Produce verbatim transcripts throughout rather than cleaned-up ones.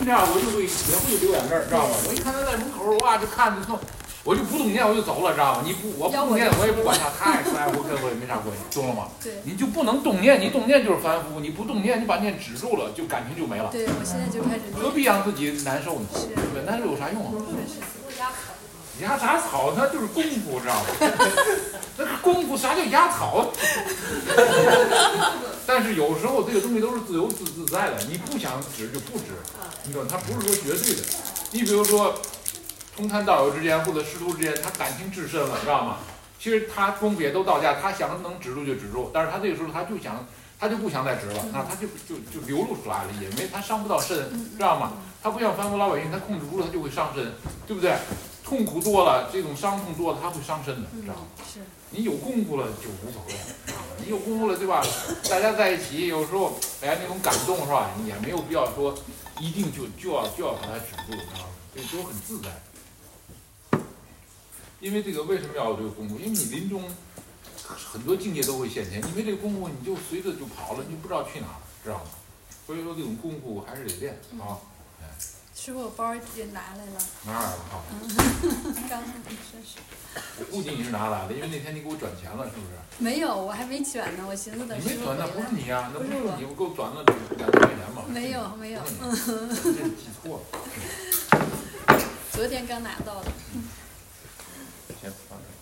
这样我就会也会流眼泪，知道吗？我一看他在门口，哇，就看着说，我就不动念我就走了，知道吗？你不我不动念我也不管他，他爱吃爱我跟我也没啥关系，懂了吗？ 对。 你就不能动念，你动念就是凡夫，你不动念，你把念止住了，就感情就没了。 对，我现在就开始。 何必让自己难受呢？ 是。 对，难受有啥用啊？ 是是。 压杂草那就是功夫，知道吗？那个功夫啥叫压草？但是有时候这个东西都是自由自自在的，你不想止就不止，你知道，它不是说绝对的。你比如说，同参道友之间或者师徒之间，他感情至深了，知道吗？其实他功夫也都到家，他想能止住就止住，但是他这个时候他就想，他就不想再止了，那他就就就流露出来了，也没他伤不到身，知道吗？他不像凡夫老百姓，他控制不住，他就会伤身，对不对？痛苦多了，这种伤痛多了，他会伤身的，知道吗？ 是。 你有功夫了就无所谓，你有功夫了，对吧？大家在一起，有时候哎那种感动是吧？你也没有必要说一定就就要就要把它止住，知道吗？这都很自在。因为这个为什么要有这个功夫？因为你临终很多境界都会现前，因为这个功夫你就随着就跑了，你就不知道去哪了，知道吗？所以说这种功夫还是得练啊。哎。 师傅，我包也拿来了。 拿来了哈。 刚才你说是。 我估计你是拿来了，因为那天你给我转钱了，是不是？ 没有，我还没转呢，我寻思等师傅回来。 你没转，那不是你呀，那不是我。 你，我给我转了两千块钱嘛。 没有，没有。 这记错了。 昨天刚拿到的。 行，放这。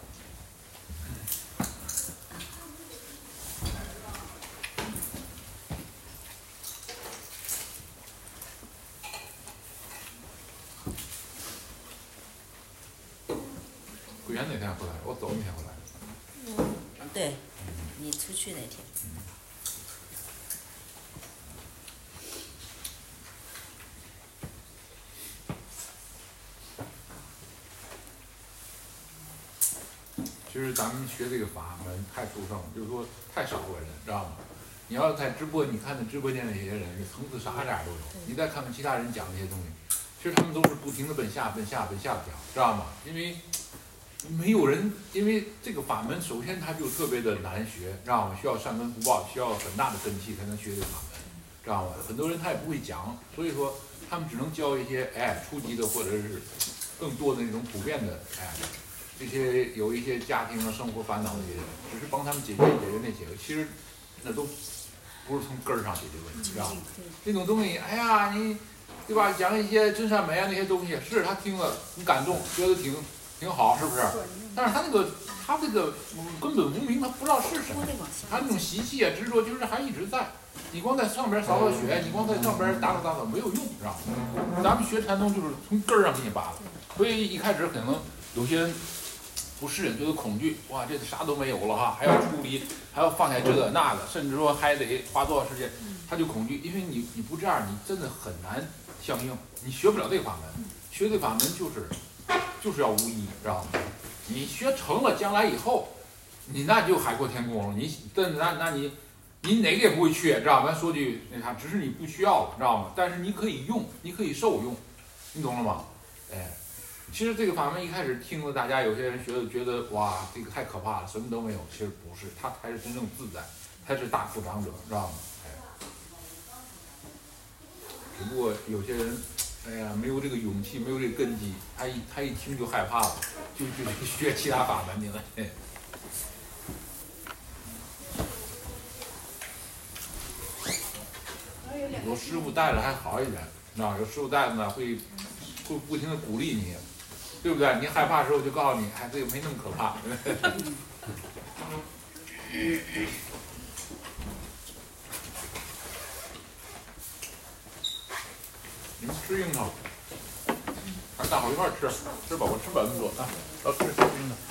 桂圆那天回来，我走那天回来。 嗯，对，你出去那天。 嗯。其实咱们学这个法门太殊胜了，就是说太少个人，知道吗？你要在直播，你看那直播间那些人，层次啥样都有。你再看看其他人讲那些东西，其实他们都是不停的奔下、奔下、奔下讲，知道吗？因为没有人，因为这个法门首先它就特别的难学，知道吗？需要善根福报，需要很大的根气才能学这个法门，知道吗？很多人他也不会讲，所以说他们只能教一些哎初级的或者是更多的那种普遍的哎。这些有一些家庭啊、生活烦恼的人，只是帮他们解决解决那些个，其实那都不是从根儿上解决问题，知道吗？那种东西，哎呀，你对吧？讲一些真善美啊那些东西，是他听了很感动，觉得挺挺好，是不是？但是他那个他这个根本无名，他不知道是什么，他那种习气啊、执着，就是还一直在。你光在上边扫扫雪，你光在上边打打打打没有用，知道吗？咱们学禅宗就是从根儿上给你拔了，所以一开始可能有些人。不适应，觉得恐惧，哇，这啥都没有了哈，还要处理，还要放下这个那个，甚至说还得花多少时间，他就恐惧，因为你你不这样，你真的很难相应，你学不了这个法门，学这个法门就是就是要无一，知道吗？你学成了，将来以后，你那就海阔天空了，你真那那你你哪个也不会缺，知道吗？咱说句那啥，只是你不需要了，知道吗？但是你可以用，你可以受用，你懂了吗？哎。其实这个法门一开始听了，大家有些人学的觉得哇，这个太可怕了，什么都没有。其实不是，他才是真正自在，才是大富长者，知道吗？哎，只不过有些人，哎呀，没有这个勇气，没有这个根基，他一他一听就害怕了，就就去学其他法门去了。哎，有师傅带着还好一点，知道有师傅带着呢，会会不停的鼓励你。对不对？你害怕的时候就告诉你，哎，这个没那么可怕。你们吃樱桃，还是大伙一块吃，吃饱我吃饱那么多啊，要吃吃樱桃。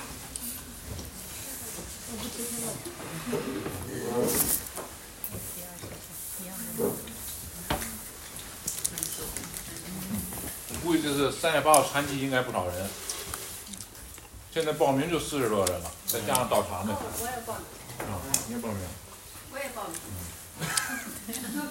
估计这是三月八号禅期应该不少人，现在报名就四十多人了，再加上到场的。 我也报名。 啊，你也报名。 我也报名。 嗯。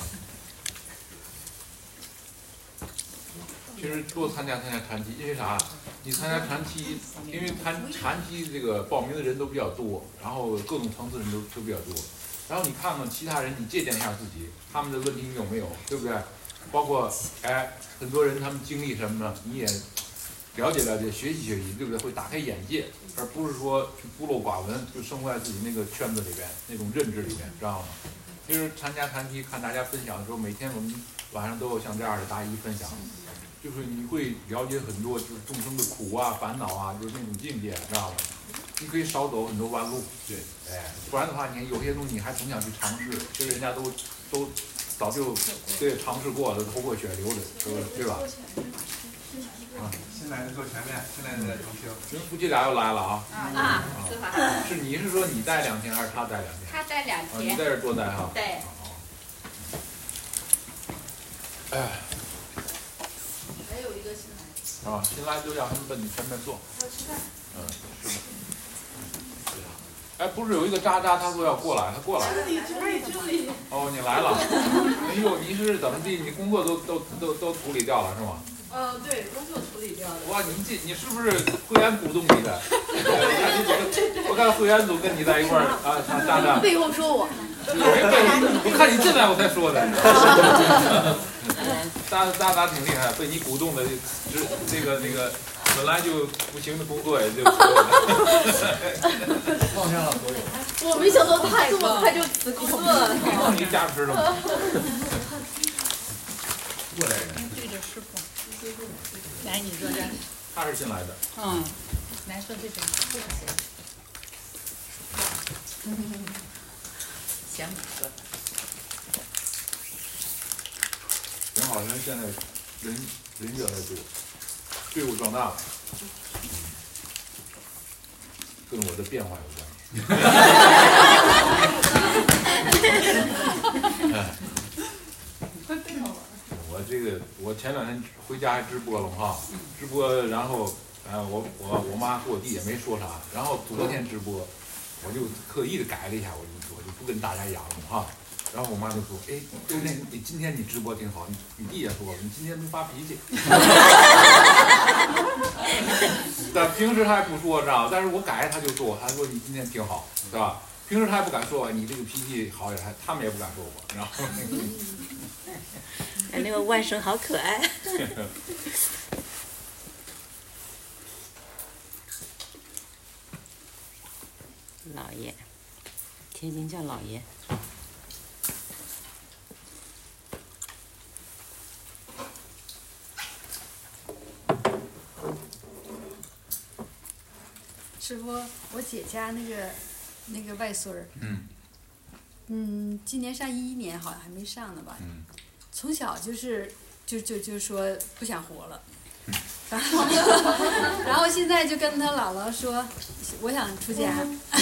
其实多参加参加禅期，因为啥？你参加禅期，因为禅禅期这个报名的人都比较多，然后各种层次人都都比较多。然后你看看其他人，你借鉴一下自己，他们的问题你有没有，对不对？ 包括哎，很多人他们经历什么呢？你也了解了解，学习学习，对不对？会打开眼界，而不是说去孤陋寡闻，就生活在自己那个圈子里边，那种认知里面，知道吗？就是参加团体看大家分享的时候，每天我们晚上都有像这样的答疑分享，就是你会了解很多就是众生的苦啊、烦恼啊，就是那种境界，知道吗？你可以少走很多弯路， 对， 哎，不然的话，你有些东西你还总想去尝试，其实人家都都早就对尝试过了，头破血流的，对对吧？啊， 新来的坐前面，新来的在中厅。 你们夫妻俩又来了啊！ 啊，司法。 是你是说你待两天还是他待两天？ 他待两啊，你天。 在这多待哈。 对。 哎。 还有一个新来。 啊，新来就让他们奔你前面坐。 要吃饭。 嗯，是的。哎，不是有一个渣渣，他说要过来，他过来了。 这里这里这里。 哦，你来了。哎呦，你是怎么地？你工作都都都都处理掉了是吗？ 呃，对，工作处理掉了。 哇，你这你是不是会员鼓动你的？我看会员组跟你在一块儿啊，渣渣。 背后说我。 没背后，我看你进来我才说的。渣渣渣挺厉害，被你鼓动的，这那个那个本来就不行的工作也就放下了所有。 我没想到他这么快就辞工作了。 你加持了吗？过来人。 对着师傅。来，你坐这儿。 他是新来的。 嗯，来坐这边。行，坐。 挺好，因为现在人人越来越多，队伍壮大了，跟我的变化有关系。哎我这个，我前两天回家还直播了哈，直播，然后，哎，我我我妈和我弟也没说啥，然后昨天直播，我就刻意的改了一下，我就我就不跟大家演了哈，然后我妈就说，哎，对那你今天你直播挺好，你你弟也说了，你今天没发脾气，但平时他还不说，知道吧？但是我改他就说，他说你今天挺好，是吧？平时他也不敢说你这个脾气好也还，他们也不敢说我，然后。 哎，那个外甥好可爱。老爷，天津叫老爷。 师傅，我姐家那个那个外孙儿， 嗯， 嗯，今年上一一年，好像还没上呢吧？ 嗯。 从小就是就就就说不想活了， 嗯、 然后然后现在就跟他姥姥说，我想出家。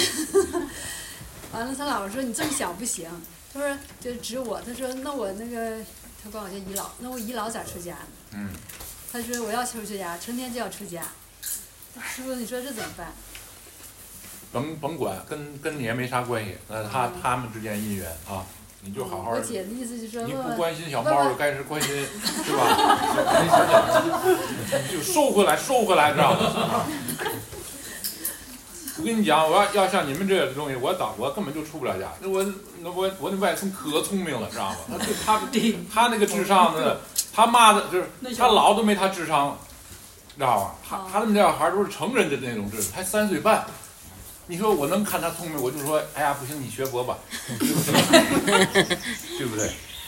完了，他姥姥说你这么小不行，他说就指我，他说那我那个他管我叫姨姥，那我姨姥咋出家呢？ 嗯。 他说我要出家，成天就要出家。师傅，你说这怎么办？ 甭甭管，跟跟你也没啥关系，那他他们之间姻缘啊。你就好好。 我姐的意思就是说， 你不关心小猫就该是关心，是吧？就收回来，收回来，知道吗？我跟你讲，我要要像你们这东西，我早我根本就出不了家。那我那我我那外孙可聪明了，知道吗？他他他那个智商呢，他妈的就是他老都没他智商，知道吧？他他们这小孩都是成人的那种智，才三岁半。你说我能看他聪明，我就说，哎呀，不行，你学佛吧，对不对？对不对？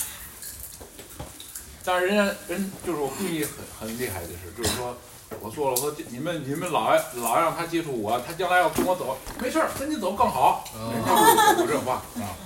但是人家人就是我故意很很厉害的是，就是说，我说了，我说你们你们老老让他接触我，他将来要跟我走，没事儿，跟你走更好。人家就说这话啊。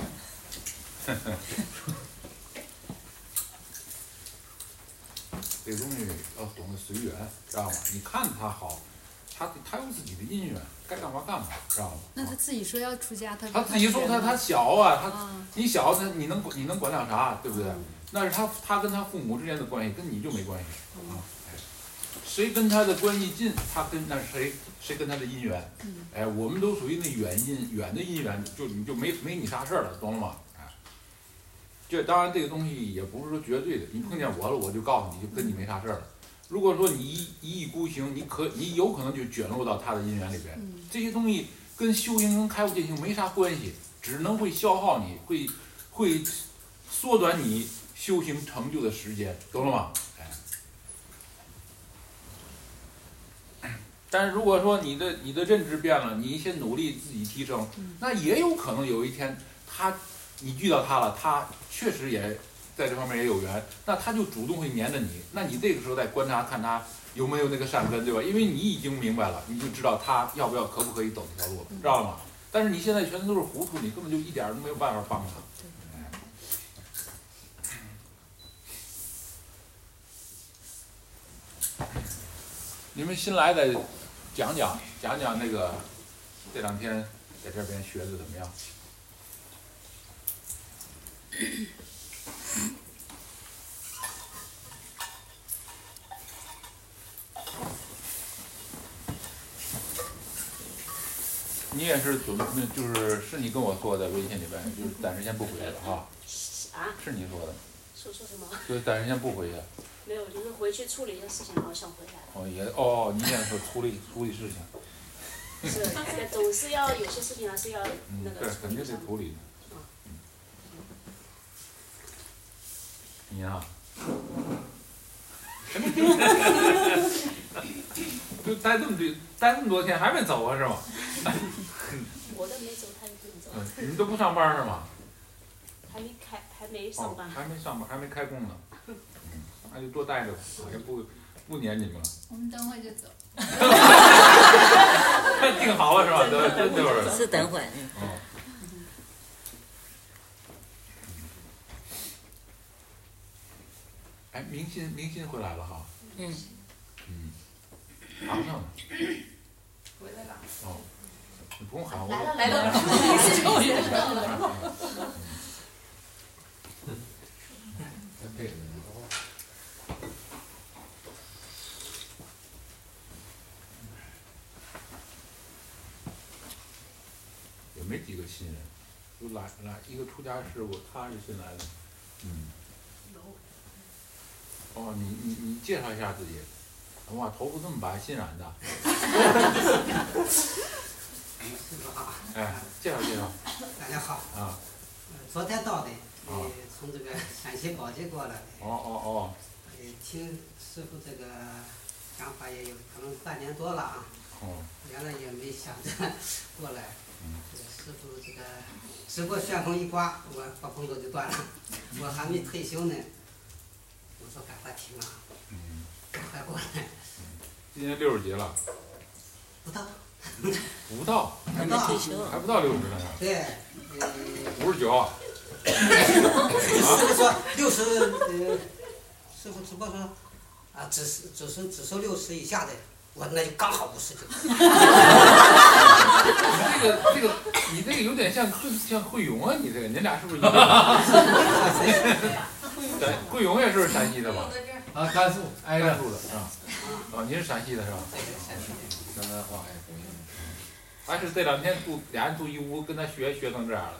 这个东西要懂得随缘，知道吗？你看他好。他他有自己的姻缘，该干嘛干嘛，知道吗？ 那他自己说要出家，他他自己说他他小啊，他、嗯、你小他你能你能管了啥，对不对？嗯、那是他他跟他父母之间的关系，跟你就没关系、嗯、啊。谁跟他的关系近，他跟那谁谁跟他的姻缘，嗯、哎，我们都属于那远姻远的姻缘，就你就没没你啥事儿了，懂了吗？哎，这当然这个东西也不是说绝对的，你碰见我了，我就告诉你就跟你没啥事儿了。如果说你一一意孤行，你可你有可能就卷入到他的姻缘里边。嗯、这些东西跟修行跟开悟见性没啥关系，只能会消耗你，会会缩短你修行成就的时间，懂了吗？哎。但是如果说你的你的认知变了，你一些努力自己提升，那也有可能有一天他你遇到他了，他确实也在这方面也有缘，那他就主动会黏着你，那你这个时候再观察看他有没有那个善根，对吧？因为你已经明白了，你就知道他要不要可不可以走这条路了，知道了吗？但是你现在全都是糊涂，你根本就一点都没有办法帮他。你们新来的讲讲讲讲那个这两天在这边学的怎么样？你也是准备，就是是你跟我说的微信里边，就是暂时先不回去了啊。 啊？是你说的。 说说什么？ 就是暂时先不回去。 没有，就是回去处理一些事情，然后想回来。 哦也哦，你现在说处理处理事情。 是，总是要有些事情还是要那个。 嗯，对，肯定得处理。嗯。你呀？就待这么久，待这么多天还没走啊，是吗？ 我都没走，他也不能走。 嗯，你都不上班是吗？ 还没开，还没上班。 哦，还没上班，还没开工呢。嗯，那就多待着吧，也不不撵你们了。 我们等会就走。 定好了是吧？都真就是。 是等会。嗯。 哦。哎，明鑫，明鑫回来了哈。 嗯。 嗯。航上呢？ 回来了。 哦。你不用喊我。 来了来了。终于到了。 对。也没几个新人，就来来一个出家师傅，他是新来的。嗯。哦，你你你介绍一下自己。哇，头发这么白，新染的。 师傅好。 哎，介绍介绍。 大家好。 啊。 昨天到的，呃，从这个陕西宝鸡过来的。 哦哦哦。 呃，听师傅这个讲法也有可能半年多了啊。 哦。 原来也没想着过来。嗯。这个师傅这个直播旋风一刮，我把风头就断了。我还没退休呢。我说赶快停啊。 嗯。 赶快过来。 今年六十几了。 不到。 不到。 还没退休。 还不到六十呢。 对。 五十九。 师傅说六十，呃，师傅直播说，啊，只是只是只收六十以下的，我那就刚好五十九。 这个这个，你这个有点像像惠荣啊，你这个，你俩是不是一个？对，惠荣也是陕西的吧？ 啊，甘肃，挨着。 甘肃的是吧？啊，您是陕西的是吧？ 对，陕西。 那那话哎。还是这两天住俩人住一屋，跟他学学成这样了。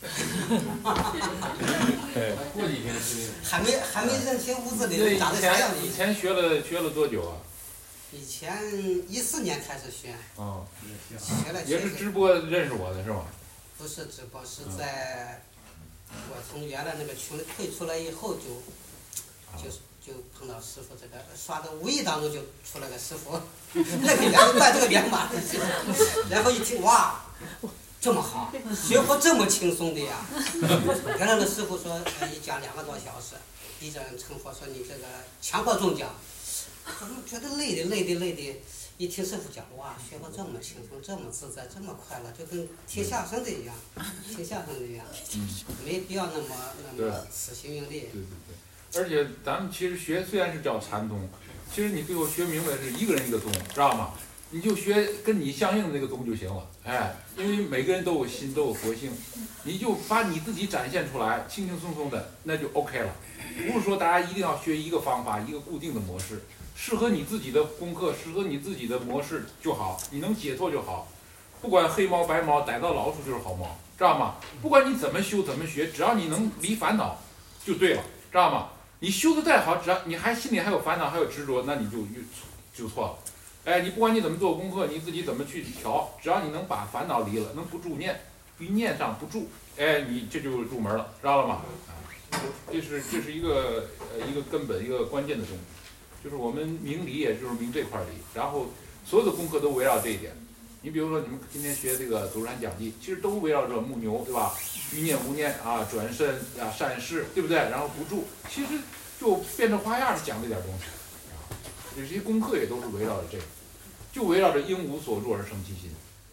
过几天是。 还没还没认清屋子里长得啥样子。 以前学了学了多久啊？ 以前一四年开始学。 哦。 学了。 也是直播认识我的是吗？ 不是直播，是在我从原来那个群里退出来以后就，就就碰到师傅这个，刷的无意当中就出来个师傅，那个人带这个脸码，然后一听哇，这么好，学佛这么轻松的呀！原来的师傅说，呃，一讲两个多小时，一整成佛说你这个强迫中讲，我觉得累的累的累的，一听师傅讲，哇，学佛这么轻松，这么自在，这么快乐，就跟听相声的一样，听相声的一样，没必要那么那么死心硬力。 对对对。而且咱们其实学虽然是叫禅宗，其实你最后学明白是一个人一个宗，知道吗？你就学跟你相应的那个宗就行了，哎，因为每个人都有心，都有佛性，你就把你自己展现出来，轻轻松松的，那就 OK 了。不是说大家一定要学一个方法，一个固定的模式，适合你自己的功课，适合你自己的模式就好，你能解脱就好。不管黑猫白猫，逮到老鼠就是好猫，知道吗？不管你怎么修怎么学，只要你能离烦恼，就对了，知道吗？你修的再好，只要你还心里还有烦恼，还有执着，那你就就错了。哎，你不管你怎么做功课，你自己怎么去调，只要你能把烦恼离了，能不住念，于念上不住，哎，你这就入门了，知道了吗？ 这是这是一个呃一个根本一个关键的东西，就是我们明理，也就是明这块理，然后所有的功课都围绕这一点。你比如说你们今天学这个祖师禅讲记，其实都围绕着木牛，对吧？欲念无念啊，转身啊，善事，对不对？然后不住，其实就变着花样讲这点东西啊。这些功课也都是围绕着这个，就围绕着应无所住而生其心。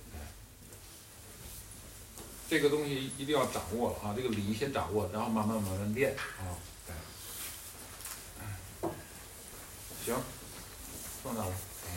这个东西一定要掌握了啊！这个理先掌握，然后慢慢慢慢练啊。对，行，说哪了？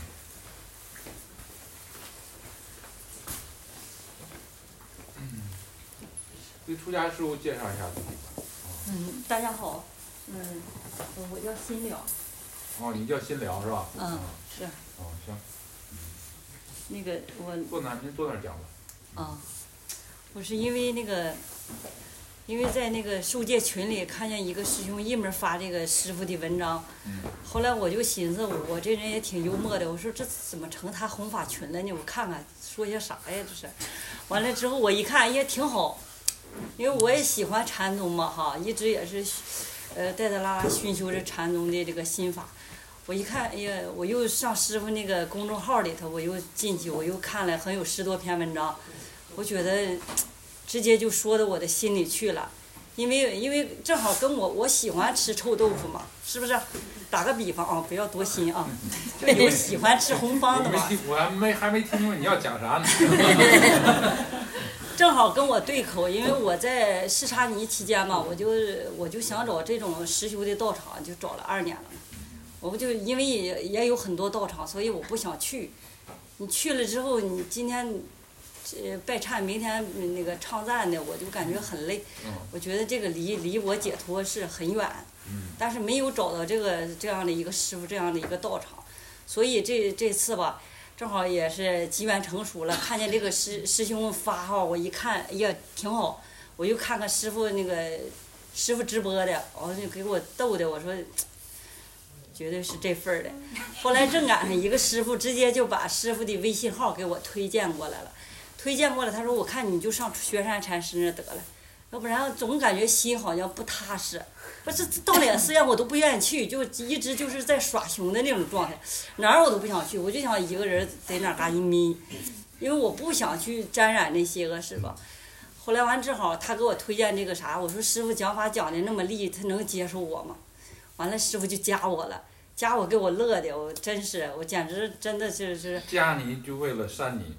嗯，对出家师傅介绍一下自己吧。 嗯，大家好，嗯，我叫辛了。 哦，你叫辛了是吧？ 嗯，是。 哦，行。 那个我。 坐哪？您坐那儿讲吧。 啊。我是因为那个，因为在那个受戒群里看见一个师兄一门发这个师傅的文章，后来我就寻思，我这人也挺幽默的，我说这怎么成他弘法群了呢？我看看说些啥呀？这是，完了之后我一看也挺好，因为我也喜欢禅宗嘛哈，一直也是，呃，带带拉拉熏修这禅宗的这个心法。我一看，哎呀，我又上师傅那个公众号里头，我又进去，我又看了很有十多篇文章。我觉得直接就说到我的心里去了，因为因为正好跟我我喜欢吃臭豆腐嘛，是不是？打个比方啊，不要多心啊，就有喜欢吃红方的嘛。 我还没还没听明白你要讲啥呢。 正好跟我对口，因为我在视察尼期间嘛，我就我就想找这种实修的道场，就找了二年了。我不就因为也也有很多道场，所以我不想去。你去了之后，你今天。呃，拜忏，明天那个唱赞的，我就感觉很累。我觉得这个离离我解脱是很远，但是没有找到这个这样的一个师傅，这样的一个道场，所以这这次吧，正好也是机缘成熟了，看见这个师师兄发号，我一看，哎呀，挺好，我就看看师傅那个师傅直播的，然后就给我逗的，我说。绝对是这份儿的。后来正赶上一个师傅，直接就把师傅的微信号给我推荐过来了。推荐过来，他说：“我看你就上雪山禅师那得了，要不然总感觉心好像不踏实。不是到哪个寺院我都不愿意去，就一直就是在耍熊的那种状态，哪儿我都不想去，我就想一个人在那嘎一眯，因为我不想去沾染那些个是吧？”后来完正好他给我推荐这个啥，我说师傅讲法讲的那么利，他能接受我吗？完了，师傅就加我了，加我给我乐的，我真是，我简直真的就是加你就为了删你，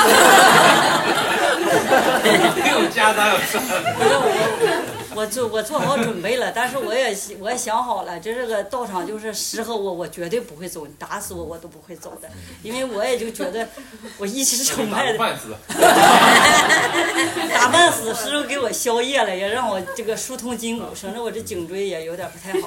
没有加哪有删？ 不是我，我做我做好准备了，但是我也我也想好了，这这个道场就是适合我，我绝对不会走，你打死我我都不会走的，因为我也就觉得我一直崇拜的。 打半死。 打半死，师傅给我宵夜了，也让我这个疏通筋骨，省得我这颈椎也有点不太好。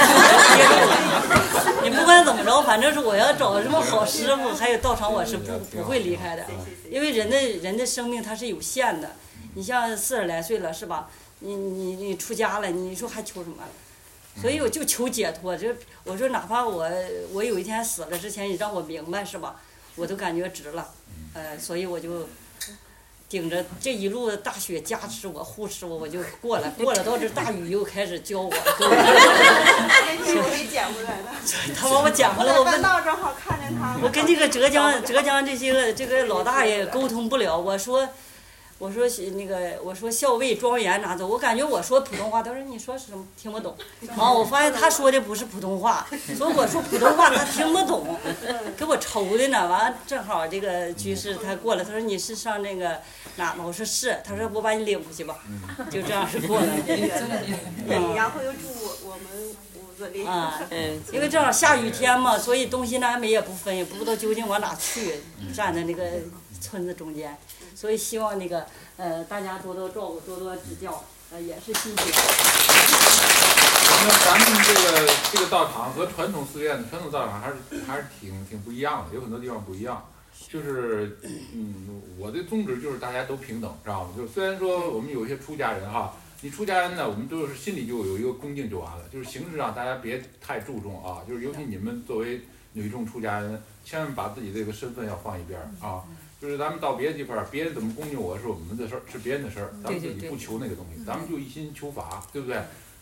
你不管怎么着，反正是我要找什么好师傅，还有道场，我是不不会离开的，因为人的人的生命它是有限的。你像四十来岁了是吧？你你你出家了，你说还求什么？所以我就求解脱。这我说哪怕我我有一天死了之前，你让我明白是吧？我都感觉值了。呃，所以我就。顶着这一路的大雪加持我护持我，我就过了，过了到这大雨又开始浇我。 我给捡回来了。 他把我捡回来，我问到正好看见他。 我跟这个浙江浙江这些个这个老大爷沟通不了，我说。我说那个，我说校尉庄严拿走，我感觉我说普通话，他说你说什么听不懂，啊，我发现他说的不是普通话，所以我说普通话他听不懂，给我愁的呢。完了正好这个居士他过来，他说你是上那个哪吗？我说是，他说我把你领回去吧，就这样是过来的。 嗯，然后又住我我们屋子里。 啊，嗯，因为正好下雨天嘛，所以东西南北也不分，也不知道究竟往哪去，站在那个村子中间。所以希望那个呃大家多多照顾，多多指教，呃也是心情。 那咱们这个这个道场和传统寺院的传统道场还是还是挺挺不一样的，有很多地方不一样。就是嗯，我的宗旨就是大家都平等，知道吗？就虽然说我们有一些出家人哈，你出家人呢，我们都是心里就有一个恭敬就完了，就是形式上大家别太注重啊，就是尤其你们作为女众出家人，千万把自己这个身份要放一边啊。就是咱们到别的地方，别人怎么恭敬我是我们的事儿，是别人的事儿，咱们自己不求那个东西，咱们就一心求法，对不对？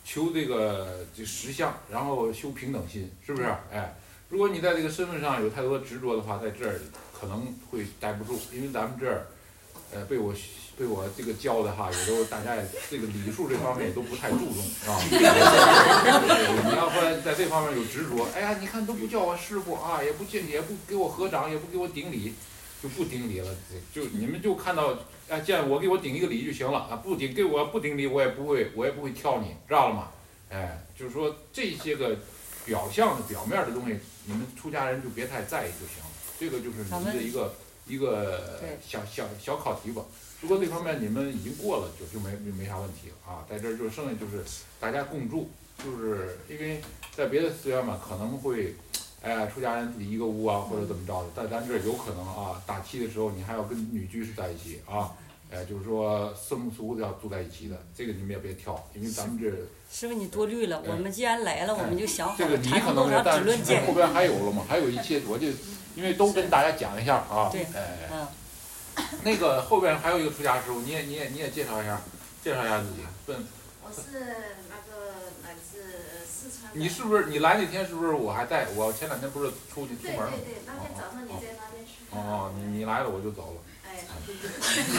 求这个这实相，然后修平等心，是不是？哎，如果你在这个身份上有太多执着的话，在这儿可能会待不住，因为咱们这儿，呃，被我被我这个教的哈，有时候大家也这个礼数这方面也都不太注重，是吧？你要说在这方面有执着，哎呀，你看都不叫我师傅啊，也不见也不给我合掌，也不给我顶礼，就不顶礼了，就你们就看到。哎，见我给我顶一个礼就行了啊！不顶给我不顶礼，我也不会，我也不会挑你，知道了吗？哎，就是说这些个表象的表面的东西，你们出家人就别太在意就行了。这个就是你们的一个一个小小小考题吧。如果这方面你们已经过了，就就没就没啥问题了啊。在这儿就剩下就是大家共住，就是因为在别的寺院嘛，可能会。哎，出家人自己一个屋啊，或者怎么着的，在咱这儿有可能啊，打七的时候你还要跟女居士在一起啊，哎，就是说僧俗要住在一起的，这个你们也别挑，因为咱们这师傅你多虑了，我们既然来了，我们就想好这个你可能是，但是后边还有了嘛，还有一些，我就因为都跟大家讲一下啊， 对， 哎， 嗯， 那个后边还有一个出家师傅，你也你也你也介绍一下，介绍一下自己，问。 我是那个来自四川。 你是不是你来那天是不是我还在？我前两天不是出去出门吗？ 对对对，那天早上你在那边吃饭。 哦，你你来了我就走了。 哎，对对。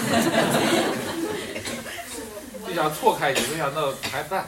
就想错开你，没想到还在。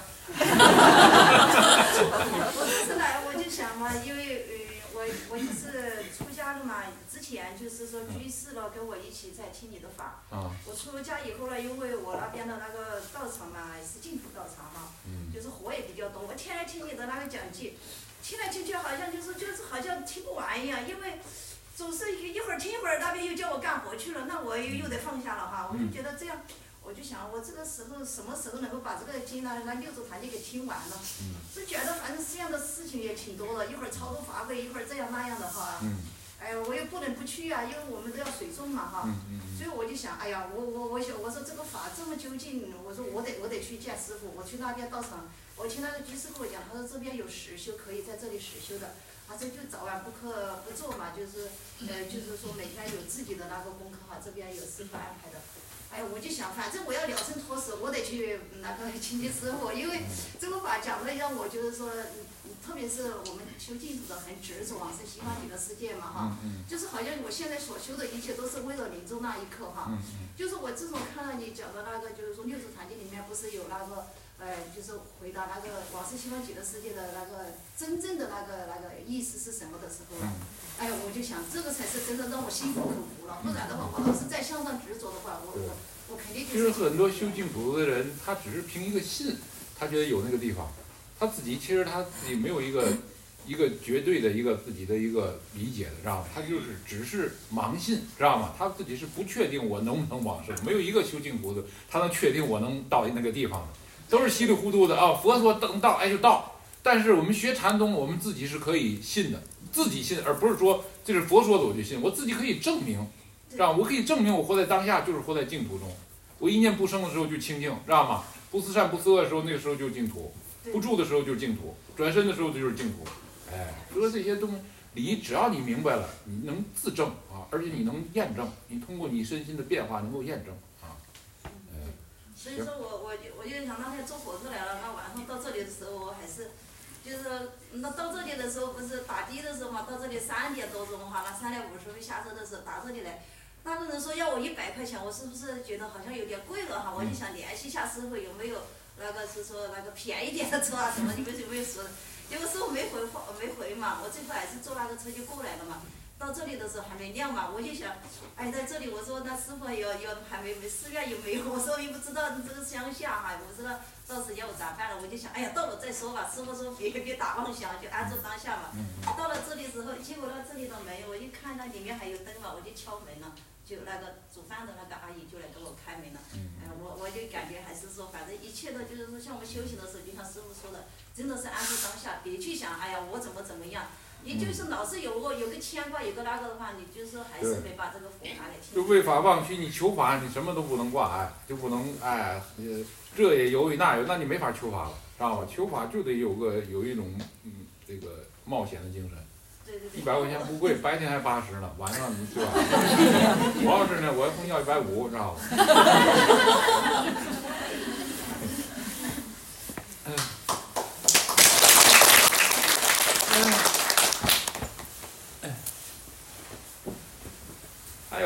我这次来我就想嘛，因为呃我我就是出家了嘛，之前就是说居士了，跟我一起在听你的法。 嗯。 我出家以后呢，因为我那边的那个道场嘛是净土道场嘛， 嗯，就是活也比较多。我天天听你的那个讲解，听来听去好像就是就是好像听不完一样，因为总是一会儿听一会儿，那边又叫我干活去了，那我又又得放下了哈。我就觉得这样。我就想，我这个时候什么时候能够把这个经呢，那六祖坛经给听完了？嗯。是觉得反正这样的事情也挺多的，一会儿超度法会，一会儿这样那样的哈。嗯。哎呀，我也不能不去啊，因为我们都要随众嘛哈。嗯嗯。所以我就想，哎呀，我我我想，我说这个法这么究竟，我说我得我得去见师傅，我去那边道场，我听那个居士跟我讲，他说这边有实修，可以在这里实修的。啊，这就早晚不课不做嘛，就是呃，就是说每天有自己的那个功课哈，这边有师傅安排的。哎，我就想，反正我要了生脱死，我得去那个亲近师傅，因为这个法讲的让我就是说，特别是我们修净土的很执着往生西方极乐世界嘛哈，就是好像我现在所修的一切都是为了临终那一刻哈，就是我自从看到你讲的那个，就是说六祖坛经里面不是有那个呃，就是回答那个往生西方极乐世界的那个真正的那个那个意思是什么的时候了。哎呀，我就想这个才是真的让我心服口服了，不然的话，我老是在向上执着的话，我我我肯定就是。其实很多修净土的人，他只是凭一个信，他觉得有那个地方，他自己其实他自己没有一个一个绝对的一个自己的一个理解的，知道吗？他就是只是盲信，知道吗？他自己是不确定我能不能往生，没有一个修净土的他能确定我能到那个地方的，都是稀里糊涂的啊！佛说等到哎就到，但是我们学禅宗，我们自己是可以信的。自己信，而不是说这是佛说的我就信，我自己可以证明，知道吗？我可以证明我活在当下就是活在净土中，我一念不生的时候就清净，知道吗？不思善不思恶的时候，那个时候就是净土，不住的时候就是净土，转身的时候就是净土。哎，所以说这些东西理，只要你明白了，你能自证啊，而且你能验证，你通过你身心的变化能够验证啊。 嗯。所以说我我就我就想那天坐火车来了，那晚上到这里的时候，我还是。就是那到这里的时候不是打的的时候嘛，到这里三点多钟哈，那三点五十分下车的时候打这里来，那个人说要我一百块钱，我是不是觉得好像有点贵了哈？我就想联系一下师傅有没有那个是说那个便宜点的车啊什么，你们有没有说？结果师傅没回话没回嘛，我最后还是坐那个车就过来了嘛。到这里的时候还没亮嘛，我就想，哎，在这里我说那师傅有有还没没寺院有没有？我说又不知道这个乡下哈，我不知道到时间我咋办了？我就想，哎呀，到了再说吧。师傅说别别打妄想，就安住当下嘛。到了这里之后，结果到这里的门，我一看那里面还有灯嘛，我就敲门了，就那个煮饭的那个阿姨就来给我开门了。哎、呃，我我就感觉还是说，反正一切的就是说，像我们修行的时候，就像师傅说的，真的是安住当下，别去想，哎呀，我怎么怎么样。你就是老是有个有个牵挂，有个那个的话，你就是还是没把这个佛法给听。 就为法忘虚，你求法你什么都不能挂碍，就不能哎，这也有那有，那你没法求法了，知道吧？求法就得有个有一种嗯这个冒险的精神。 对对对。 一百块钱不贵，白天还八十呢，晚上你对吧？我要是呢，我要要一百五，知道吧？嗯。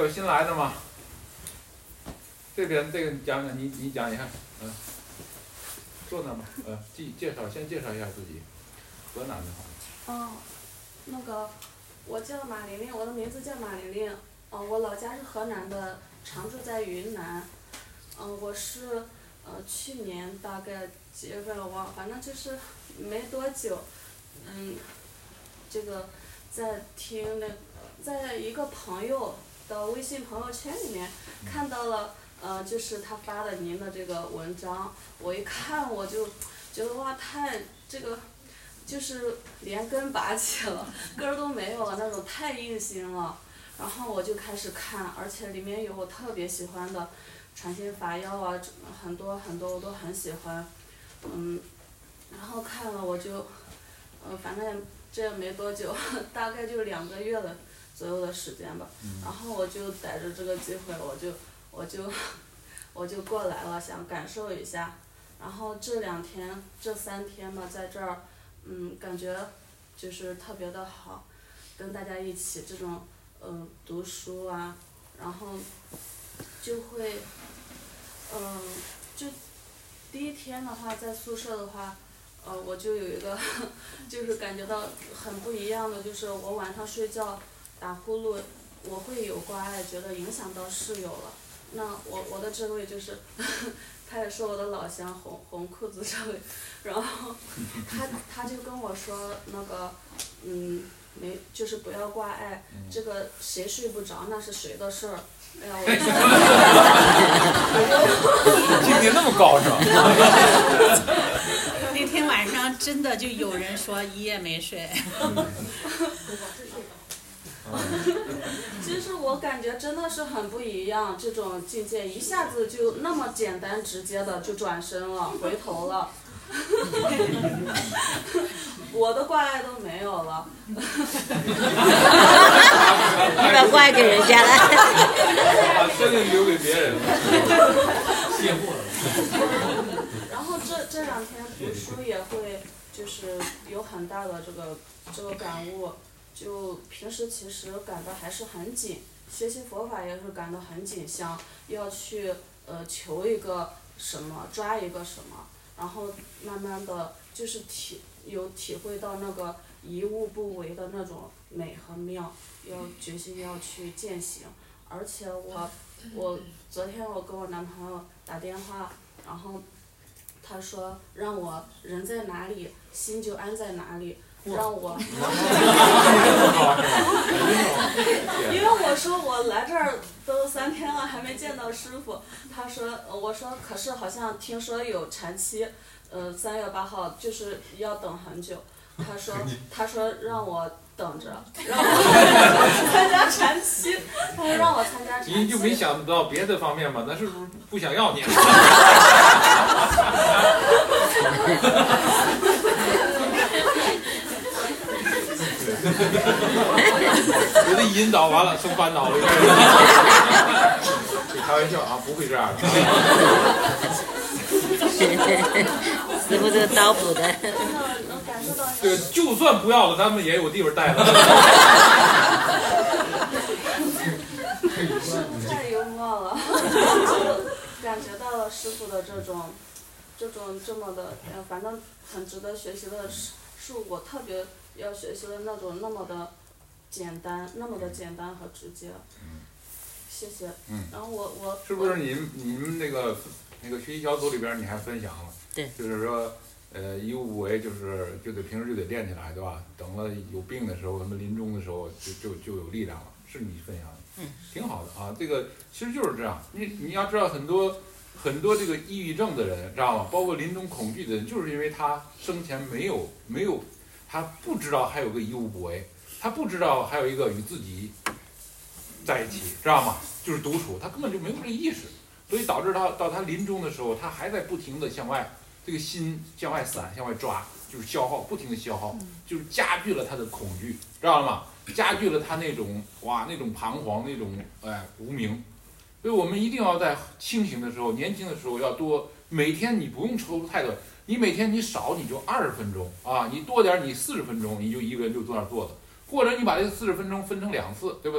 新来的吗？这边这个你讲讲，你你讲一下，嗯，坐那吧，呃，介介绍先介绍一下自己，河南的好。 哦，那个我叫马玲玲，我的名字叫马玲玲，嗯、呃，我老家是河南的，常住在云南，嗯、呃，我是呃去年大概几月份了忘了，反正就是没多久，嗯，这个在听那个，在一个朋友的微信朋友圈里面看到了。呃，就是他发的您的这个文章，我一看我就觉得哇，太这个，就是连根拔起了，根儿都没有了那种，太硬心了。然后我就开始看，而且里面有我特别喜欢的传心法要啊，很多很多我都很喜欢，嗯，然后看了我就，呃，反正这也没多久，大概就两个月的左右的时间吧。然后我就逮着这个机会，我就。我就我就过来了，想感受一下。然后这两天这三天吧，在这儿，嗯，感觉就是特别的好，跟大家一起这种嗯、呃、读书啊，然后就会嗯、呃、就第一天的话，在宿舍的话，呃，我就有一个就是感觉到很不一样的，就是我晚上睡觉打呼噜，我会有挂碍，觉得影响到室友了。那我我的这位就是，他也是我的老乡，红红裤子这位，然后他他就跟我说那个，嗯，没就是不要挂碍，这个谁睡不着那是谁的事儿。哎呀，我今天那么高是吧？ 那天晚上真的就有人说一夜没睡。 其实我感觉真的是很不一样，这种境界一下子就那么简单直接的就转身了，回头了，我的挂碍都没有了。 你把挂碍给人家了。 把生命留给别人了。卸货了。 然后这这两天读书也会就是有很大的这个这个感悟。就平时其实赶得还是很紧，学习佛法也是赶得很紧，想要去呃求一个什么，抓一个什么，然后慢慢的就是体有体会到那个一物不为的那种美和妙，要决心要去践行。而且我我昨天我跟我男朋友打电话，然后他说让我人在哪里，心就安在哪里。让我，因为我说我来这儿都三天了，还没见到师傅。他说，我说可是好像听说有禅期，呃，三月八号就是要等很久。他说，他说让我等着，让我参加禅期，他说让我参加禅期。 你就没想到别的方面吗？那是不是不想要你？有的引导完了生烦恼了。开玩笑啊，不会这样的。 师傅这个刀补的。 对，就算不要了，咱们也有地方待了。 太幽默了，感觉到了师傅的这种，这种这么的，反正很值得学习的是，是我特别要学习的那种那么的简单，那么的简单和直接。谢谢。 嗯。 然后我我。 是不是你们你们那个那个学习小组里边你还分享了？ 对。 就是说，呃，一物不为，就是就得平时就得练起来，对吧？等了有病的时候，他们临终的时候就就就有力量了。是你分享的。 嗯。挺好的啊，这个其实就是这样。你你要知道很多。很多这个抑郁症的人，知道吗？包括临终恐惧的人，就是因为他生前没有没有，他不知道还有个一物不为，他不知道还有一个与自己在一起，知道吗？就是独处，他根本就没有这个意识，所以导致他到他临终的时候，他还在不停的向外，这个心向外散，向外抓，就是消耗，不停的消耗，就是加剧了他的恐惧，知道吗？加剧了他那种哇那种彷徨，那种哎无明。所以我们一定要在清醒的时候，年轻的时候要多，每天你不用抽太多，你每天你少你就二十分钟啊，你多点你四十分钟，你就一个人就坐那儿坐着，或者你把这四十分钟分成两次，对不对？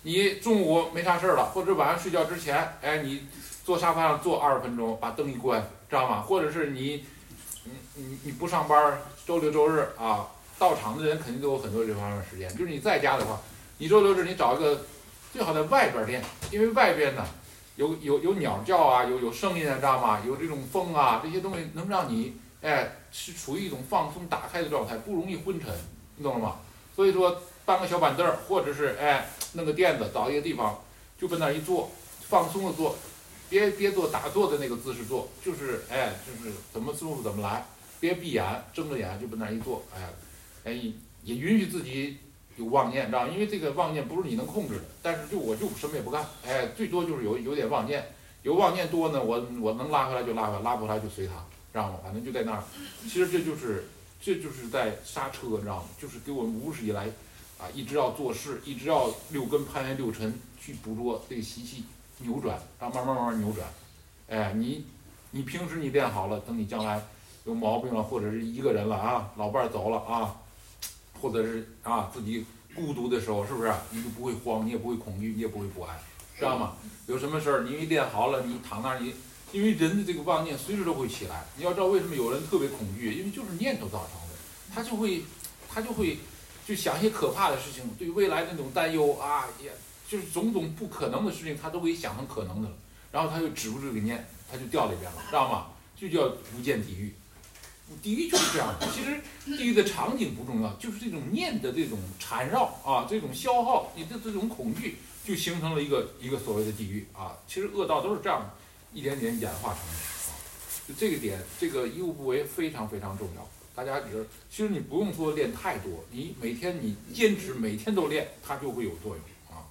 你中午没啥事儿了，或者晚上睡觉之前，哎，你坐沙发上坐二十分钟，把灯一关，知道吗？或者是你，你你你不上班，周六周日啊，到场的人肯定都有很多这方面的时间。就是你在家的话，你周六日你找一个最好在外边练，因为外边呢有有有鸟叫啊，有有声音啊，知道吗？有这种风啊，这些东西能让你哎是处于一种放松打开的状态，不容易昏沉，你懂了吗？所以说搬个小板凳，或者是哎弄个垫子，找一个地方就在那儿一坐，放松的坐，别别做打坐的那个姿势坐，就是哎就是怎么舒服怎么来，别闭眼睁着眼就在那儿一坐，哎哎也允许自己有妄念，知道吗？因为这个妄念不是你能控制的，但是就我就什么也不干，哎最多就是有有点妄念，有妄念多呢，我我能拉回来就拉回来，拉不回来就随他，知道吗？反正就在那儿，其实这就是这就是在刹车，知道吗？就是给我们无始以来。啊，一直要做事，一直要六根攀缘六尘去捕捉这个习气，扭转，然后慢慢慢慢扭转。哎，你你平时你练好了，等你将来有毛病了，或者是一个人了啊，老伴儿走了啊，或者是啊自己孤独的时候，是不是？你就不会慌，你也不会恐惧，你也不会不安，知道吗？有什么事儿，你一练好了，你躺那儿，你因为人的这个妄念随时都会起来。你要知道为什么有人特别恐惧，因为就是念头造成的，他就会他就会。就想一些可怕的事情，对未来那种担忧啊，也就是种种不可能的事情，他都可以想成可能的了。然后他就止不住这个念，他就掉里边了，知道吗？就叫无间地狱。地狱就是这样的。其实地狱的场景不重要，就是这种念的这种缠绕啊，这种消耗，你的这种恐惧，就形成了一个一个所谓的地狱啊。其实恶道都是这样一点点演化成的啊。就这个点，这个一物不为非常非常重要。大家只是，其实你不用说练太多，你每天你坚持每天都练，它就会有作用啊。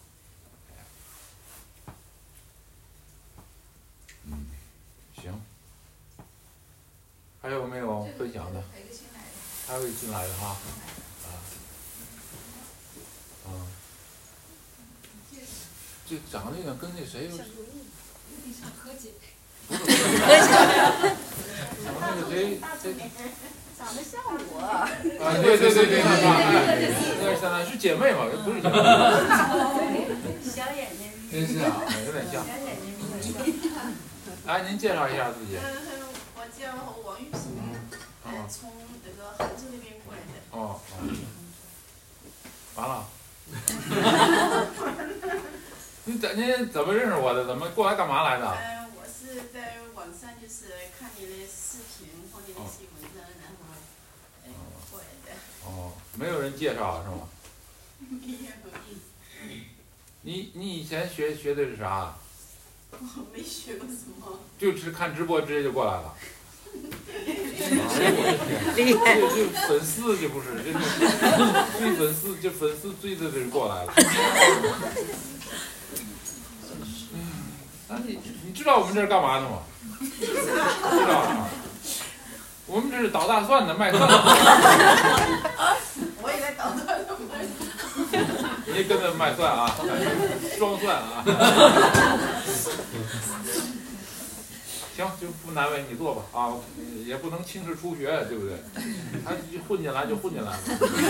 嗯，行。还有没有分享的？还有一新来的哈。啊。嗯。这长得有点跟那谁有。 有点像何姐。 不是。长得那个谁谁。 长得像我。 啊，对对对对，那个相当是姐妹嘛，不是姐妹。 小眼睛。 真是啊，有点像。 小眼睛。 来，您介绍一下自己。 嗯，我叫王玉萍，呃，从那个杭州那边过来的。 哦哦。完了。你怎您怎么认识我的？怎么过来干嘛来的？ 呃，我是在网上就是看你的视频或你的一些文章，然后呃过来的。 哦，没有人介绍是吗？ 没有。 你你以前学学的是啥？ 我没学过什么。 就是看直播直接就过来了。 厉害！ 就就粉丝这不是，这追粉丝，这粉丝追着这过来了。啊，你你知道我们这是干嘛的吗？知道啊。我们这是捣大蒜的，卖蒜的。 我也在捣蒜的卖蒜。 你跟着卖蒜啊，装蒜啊。行，就不难为你做吧啊，也不能轻视初学，对不对？他混进来就混进来了。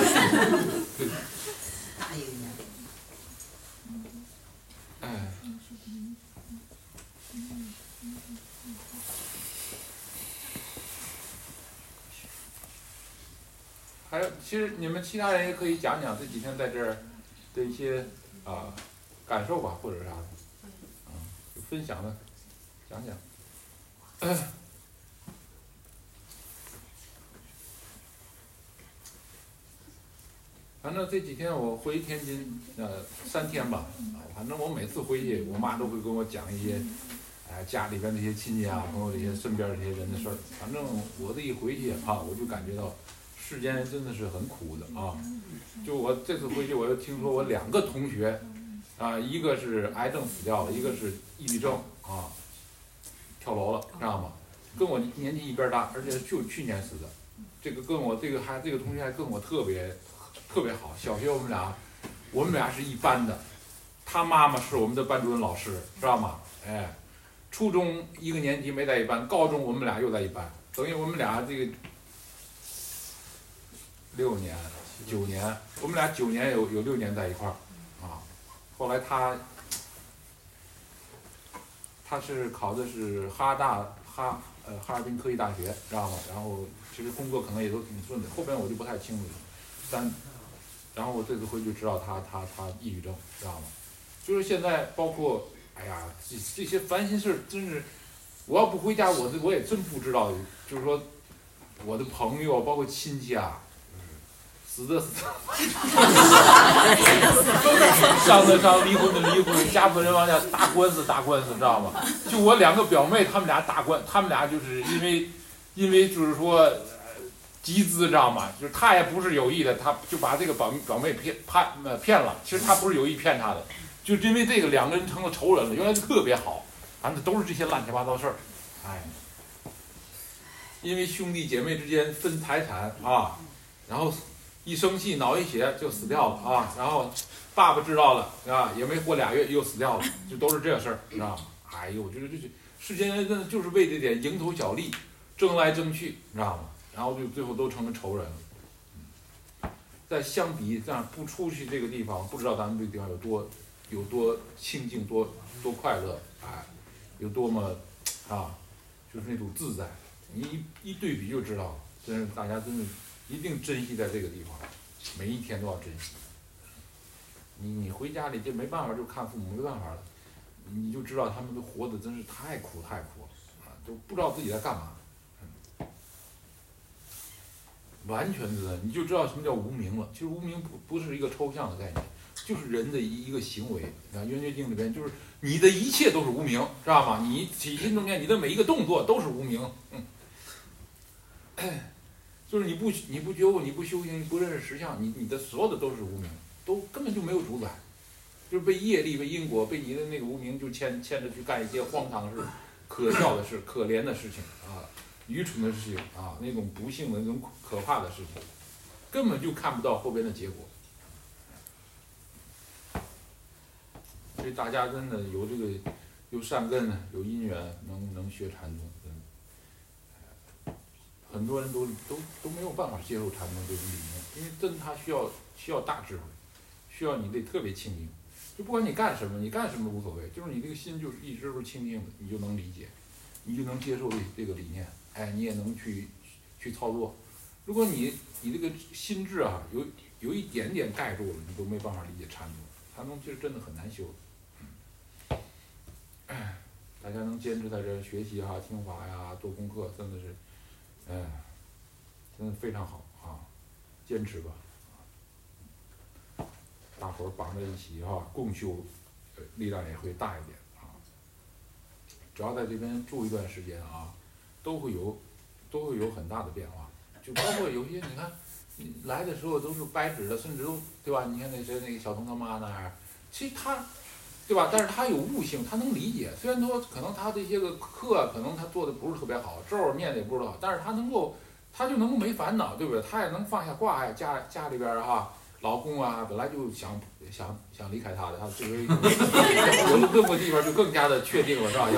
哎。还有，其实你们其他人也可以讲讲这几天在这儿的一些啊、呃、感受吧，或者啥的，嗯，有分享的，讲讲。呃反正这几天我回天津，呃，三天吧，啊，反正我每次回去，我妈都会跟我讲一些，哎、呃，家里边这些亲戚啊，朋友这些身边这些人的事儿。反正我这一回去啊，我就感觉到世间真的是很苦的啊。就我这次回去，我又听说我两个同学，啊、呃，一个是癌症死掉了，一个是抑郁症啊，跳楼了，知道吗？跟我年纪一边大，而且就去年死的。这个跟我这个还这个同学还跟我特别。特别好，小学我们俩，我们俩是一班的，他妈妈是我们的班主任老师，知道吗？哎，初中一个年级没在一班，高中我们俩又在一班，等于我们俩这个六年、九年，我们俩九年有有六年在一块儿，啊， 后来他他是考的是哈大哈呃哈尔滨科技大学，知道吗？然后其实工作可能也都挺顺的，后边我就不太清楚了。但然后我这次回去知道他他他抑郁症，知道吗？就是现在包括哎呀这这些烦心事真是，我要不回家我我也真不知道，就是说我的朋友包括亲戚啊。死的死，上的上，离婚的离婚，家破人亡家打官司打官司，知道吗？就我两个表妹，他们俩打官，他们俩就是因为，因为就是说，呃、集资，知道吗？就是他也不是有意的，他就把这个表表妹骗骗呃骗了。其实他不是有意骗他的，就因为这个两个人成了仇人了。原来特别好，反正都是这些乱七八糟事儿，哎，因为兄弟姐妹之间分财产啊，然后。一生气脑溢血就死掉了啊，然后爸爸知道了啊，也没活俩月又死掉了，就都是这事儿，知道吗？哎呦，我觉得这世间人真的就是为这点蝇头小利争来争去，知道吗？然后就最后都成了仇人了。再相比这样不出去这个地方，不知道咱们这个地方有多有多清静，多多快乐，哎，有多么啊，就是那种自在。你一一对比就知道，真是大家真的。一定珍惜在这个地方，每一天都要珍惜。你你回家里就没办法，就看父母没办法了，你就知道他们都活得真是太苦太苦了，啊，都不知道自己在干嘛，嗯、完全是，你就知道什么叫无明了。其实无明不不是一个抽象的概念，就是人的一一个行为。啊，《圆觉经》里边就是你的一切都是无明，知道吗？你起心动念，你的每一个动作都是无明，嗯。就是你不你不觉悟，你不修行，你不认识实相，你你的所有的都是无明，都根本就没有主宰，就是被业力、被因果、被你的那个无明就牵牵着去干一些荒唐事、可笑的事、可怜的事情啊，愚蠢的事情啊，那种不幸的那种可怕的事情，根本就看不到后边的结果。所以大家真的有这个有善根、有因缘，能能学禅宗。很多人都都都没有办法接受禅宗这种理念，因为真他需要需要大智慧，需要你得特别清净。就不管你干什么，你干什么无所谓，就是你这个心就是一直都是清净的，你就能理解，你就能接受这这个理念，哎，你也能去去操作。如果你你这个心智啊有有一点点盖住了，你都没办法理解禅宗。禅宗其实真的很难修。嗯，哎，大家能坚持在这学习哈、听法呀、做功课，真的是。哎，真的非常好啊！坚持吧，大伙儿绑在一起哈、啊，共修，力量也会大一点啊。只要在这边住一段时间啊，都会有，都会有很大的变化。就包括有些你看，你来的时候都是白纸的，甚至都对吧？你看那谁那个小彤他妈那样，其实他。对吧？但是他有悟性，他能理解。虽然说可能他这些个课，可能他做的不是特别好，咒念的也不是好，但是他能够，他就能够没烦恼，对不对？他也能放下挂碍。家家里边哈，老公啊，本来就想想想离开他的，他这回有了这么地方就更加的确定了，是吧？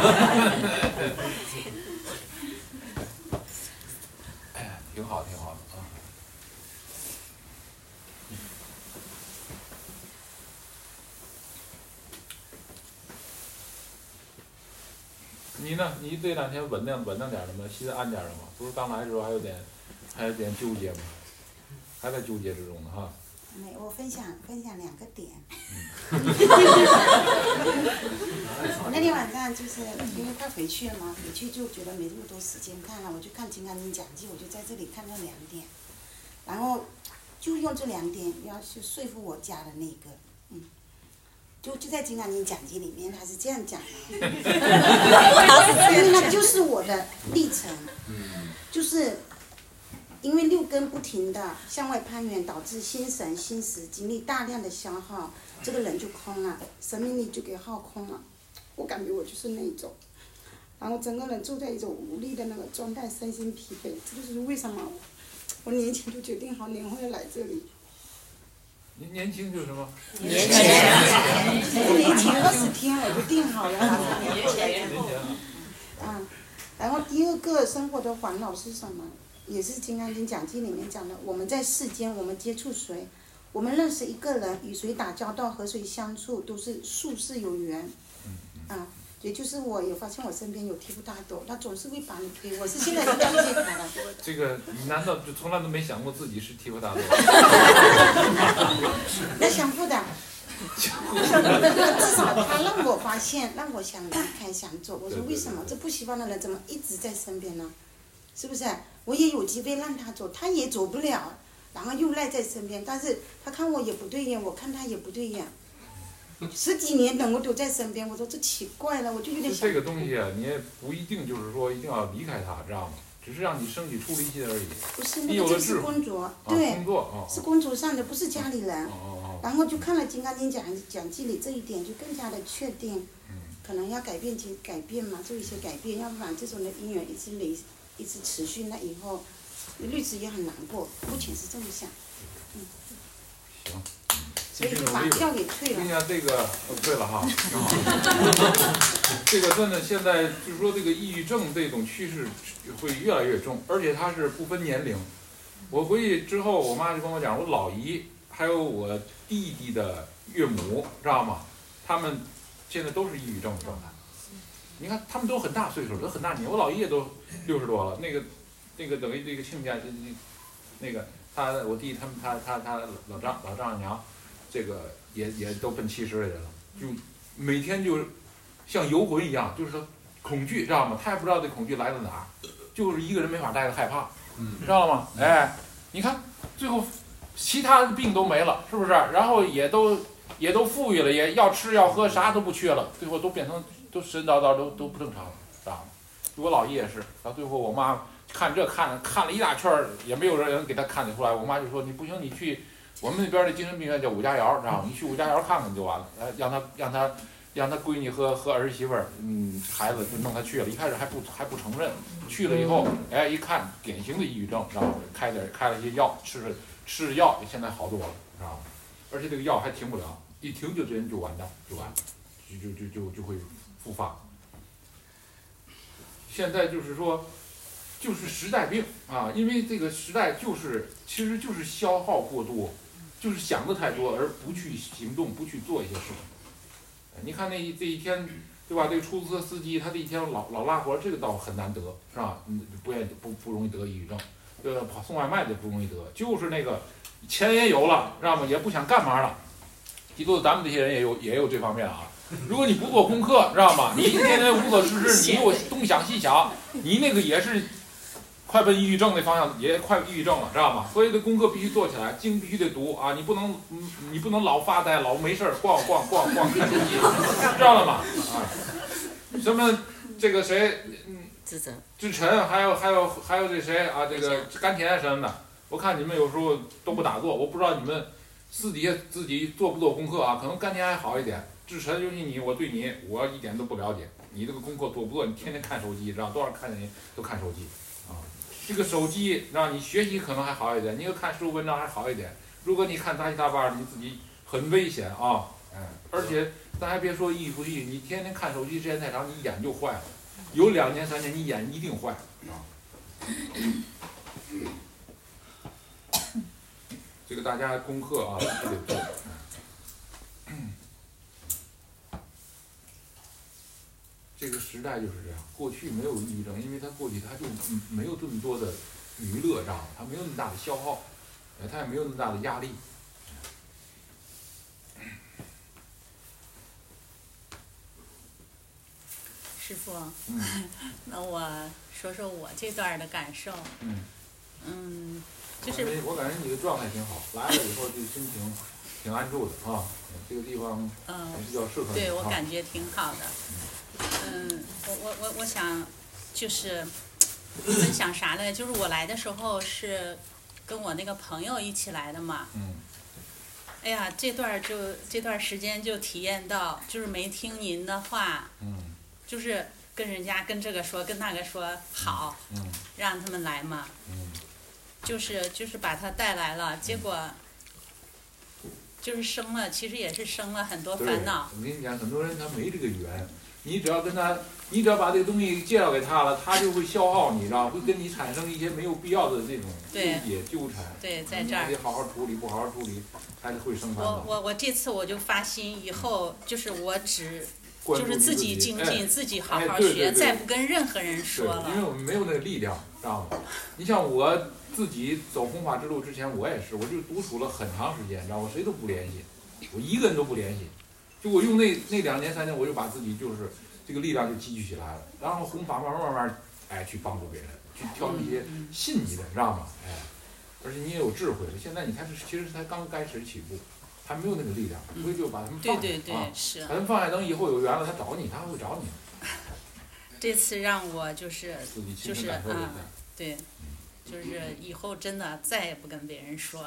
哎，挺好，挺好的啊。你呢？你这两天稳当稳当点了吗？心安点了吗？不是刚来的时候还有点，还有点纠结吗？还在纠结之中呢哈。 没，我分享分享两个点。我那天晚上就是因为快回去了嘛，回去就觉得没这么多时间看了，我就看《金刚经》讲记，我就在这里看到两点，然后就用这两点要去说服我家的那个，嗯。就就在《金刚经》讲记里面，他是这样讲的，因为那就是我的历程，就是因为六根不停的向外攀援，导致心神心识经历大量的消耗，这个人就空了，生命力就给耗空了。我感觉我就是那一种，然后整个人处在一种无力的那个状态，身心疲惫。这就是为什么我年前就决定好年后要来这里。 您年轻就是什么？ 年前，年前二十天我就定好了。 年前。 啊，然后第二个生活的烦恼是什么？也是《金刚经》讲记里面讲的，我们在世间，我们接触谁， 我们认识一个人，与谁打交道，和谁相处，都是术士有缘。啊，也就是我有发现我身边有提不大斗，他总是会把你推，我是现在是推荐他的。 这个你难道就从来都没想过自己是提不大斗？ 那想不的。至少他让我发现，让我想离开，想走。我说为什么？这不喜欢的人怎么一直在身边呢？是不是？我也有机会让他走，他也走不了，然后又赖在身边。但是他看我也不对眼，我看他也不对眼。十几年了，我都在身边。我说这奇怪了，我就有点想。 这个东西啊，你也不一定就是说一定要离开他，知道吗？只是让你升起出离心而已。 不是，那个就是工作，对， 啊、工作、哦、 是工作上的，不是家里人。 哦哦、 然后就看了《金刚经》讲讲记里这一点，就更加的确定， 嗯、 可能要改变其改变嘛，做一些改变，要不然这种的姻缘一直累，一直持续，那以后日子也很难过。目前是这么想，嗯。 行。 所以就把票给退了。 我跟你讲，这个呃退了哈，挺好。这个真的现在就是说，这个抑郁症这种趋势会越来越重，而且它是不分年龄。我回去之后，我妈就跟我讲，我老姨还有我弟弟的岳母，知道吗？他们现在都是抑郁症的状态。你看，他们都很大岁数，都很大年。我老姨也都六十多了，那个那个等于这个亲家，那个他我弟他们他他他老丈老丈人娘。这个也也都奔七十的人了，就每天就像游魂一样，就是说恐惧，知道吗？他也不知道这恐惧来自哪儿，就是一个人没法待着害怕，知道吗？哎，你看最后其他的病都没了，是不是？然后也都也都富裕了，也要吃要喝，啥都不缺了，最后都变成都神叨叨，都都不正常了，知道吗？我姥爷也是，到最后我妈看这看看了一大圈儿，也没有人给他看得出来。我妈就说：“你不行，你去。”我们那边的精神病院叫五家窑，知道吗？你去五家窑看看就完了。呃，让他让他让他闺女和和儿媳妇儿，嗯，孩子就弄他去了。一开始还不还不承认，去了以后，哎，一看典型的抑郁症，知道吗？开点开了一些药，吃着吃着药，现在好多了，知道吗？而且这个药还停不了，一停就这人就完蛋，就完了，就就就就就会复发。现在就是说。就是时代病啊，因为这个时代就是其实就是消耗过多，就是想的太多而不去行动，不去做一些事情。你看那这一天，对吧？这个出租车司机他这一天老老拉活，这个倒很难得，是吧？嗯，不愿意不不容易得抑郁症，呃，跑送外卖的不容易得，就是那个钱也有了，知道吗？也不想干嘛了。记住，咱们这些人也有也有这方面啊。如果你不做功课，知道吗？你天天无所事事，你又东想西想，你那个也是。快奔抑郁症那方向也快抑郁症了，知道吗？所以这功课必须做起来，经必须得读啊！你不能，你不能老发呆，老没事儿逛逛逛逛看手机，知道了吗？啊，什么这个谁，嗯， 志成， 志晨，还有还有还有这谁啊？这个甘甜什么的，我看你们有时候都不打坐，我不知道你们私底下自己做不做功课啊？可能甘甜还好一点，志晨尤其你，我对你我一点都不了解，你这个功课做不做？你天天看手机，知道多少人看见你都看手机。这个手机让你学习可能还好一点，你要看书文章还好一点。如果你看杂七杂八，你自己很危险啊！哎，而且咱还别说抑郁不抑郁，你天天看手机时间太长，你眼就坏了。有两年三年，你眼一定坏啊！这个大家功课啊都得做。这个时代就是这样，过去没有抑郁症，因为他过去他就没有这么多的娱乐，知道吗？他没有那么大的消耗，他也没有那么大的压力。 师傅， 嗯， 那我说说我这段的感受。 嗯， 嗯，就是我感觉你的状态挺好，来了以后就心情挺安住的啊。这个地方还是比较适合你。 对，我感觉挺好的。嗯，我我我我想就是分享啥呢？就是我来的时候是跟我那个朋友一起来的嘛。 嗯。 哎呀，这段就这段时间就体验到，就是没听您的话。 嗯。 就是跟人家跟这个说，跟那个说好， 嗯， 让他们来嘛。 嗯。 就是就是把他带来了，结果。就是生了，其实也是生了很多烦恼。 我跟你讲，很多人他没这个缘， 你只要跟他，你只要把这个东西介绍给他了，他就会消耗你，知道会跟你产生一些没有必要的这种纠结纠缠。 对，在这儿。 你得好好处理，不好好处理，还是会生烦恼。 我我我这次我就发心，以后就是我只。就是自己精进， 哎、 自己好好学， 哎、对对对再不跟任何人说了。 因为我们没有那个力量，知道吗？你像我自己走弘法之路之前，我也是，我就独处了很长时间，知道吗？我谁都不联系，我一个人都不联系。就我用那那两年三年，我就把自己就是这个力量就积聚起来了，然后弘法慢慢慢慢，哎，去帮助别人，去挑那些信你的，知道吗？哎，而且你也有智慧了。现在你看是其实才刚开始起步。还没有那个力量，所以就把他们放下、 嗯、对对对， 啊、 是。 把他们放下，等以后有缘了，他找你，他会找你。 这次让我就是就是啊、 嗯， 对，就是以后真的再也不跟别人说。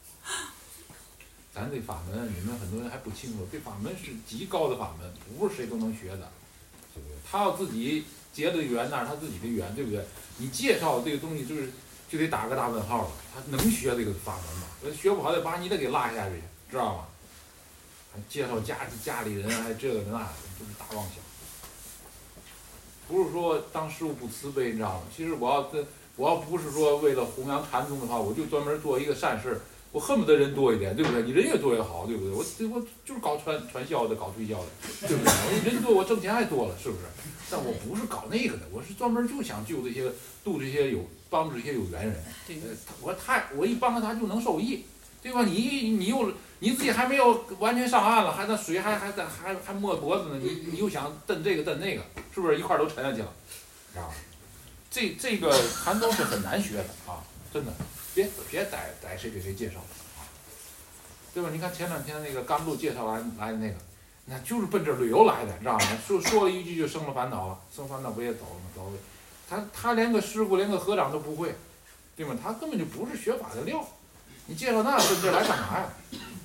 咱这法门，你们很多人还不清楚，这法门是极高的法门，不是谁都能学的，对不对？他要自己结的缘，那是他自己的缘，对不对？你介绍这个东西，就是就得打个大问号了，他能学这个法门吗？学不好，得把你得给拉下去。知道吗？还介绍家家里人，还这个那的，都是大妄想。不是说当师傅不慈悲，你知道吗？其实我要跟我要不是说为了弘扬禅宗的话，我就专门做一个善事，我恨不得人多一点，对不对？你人越多越好，对不对？我我就是搞传传销的，搞推销的，对不对？我人多，我挣钱还多了，是不是？但我不是搞那个的，我是专门就想救这些度这些有帮助这些有缘人。 对， 呃，我他我一帮他，他就能受益，对吧？你你又。你自己还没有完全上岸了，还那水还还在还还没脖子呢，你你又想蹬这个蹬那个，是不是一块都沉下去了？啊，这这个禅宗是很难学的啊，真的，别别逮逮谁给谁介绍啊，对吧？你看前两天那个甘露介绍来来的那个，那就是奔这旅游来的，知道吗？说说了一句就生了烦恼了，生烦恼不也走了吗？走了，他他连个师傅连个和尚都不会，对吗？他根本就不是学法的料，你介绍那奔这来干嘛呀？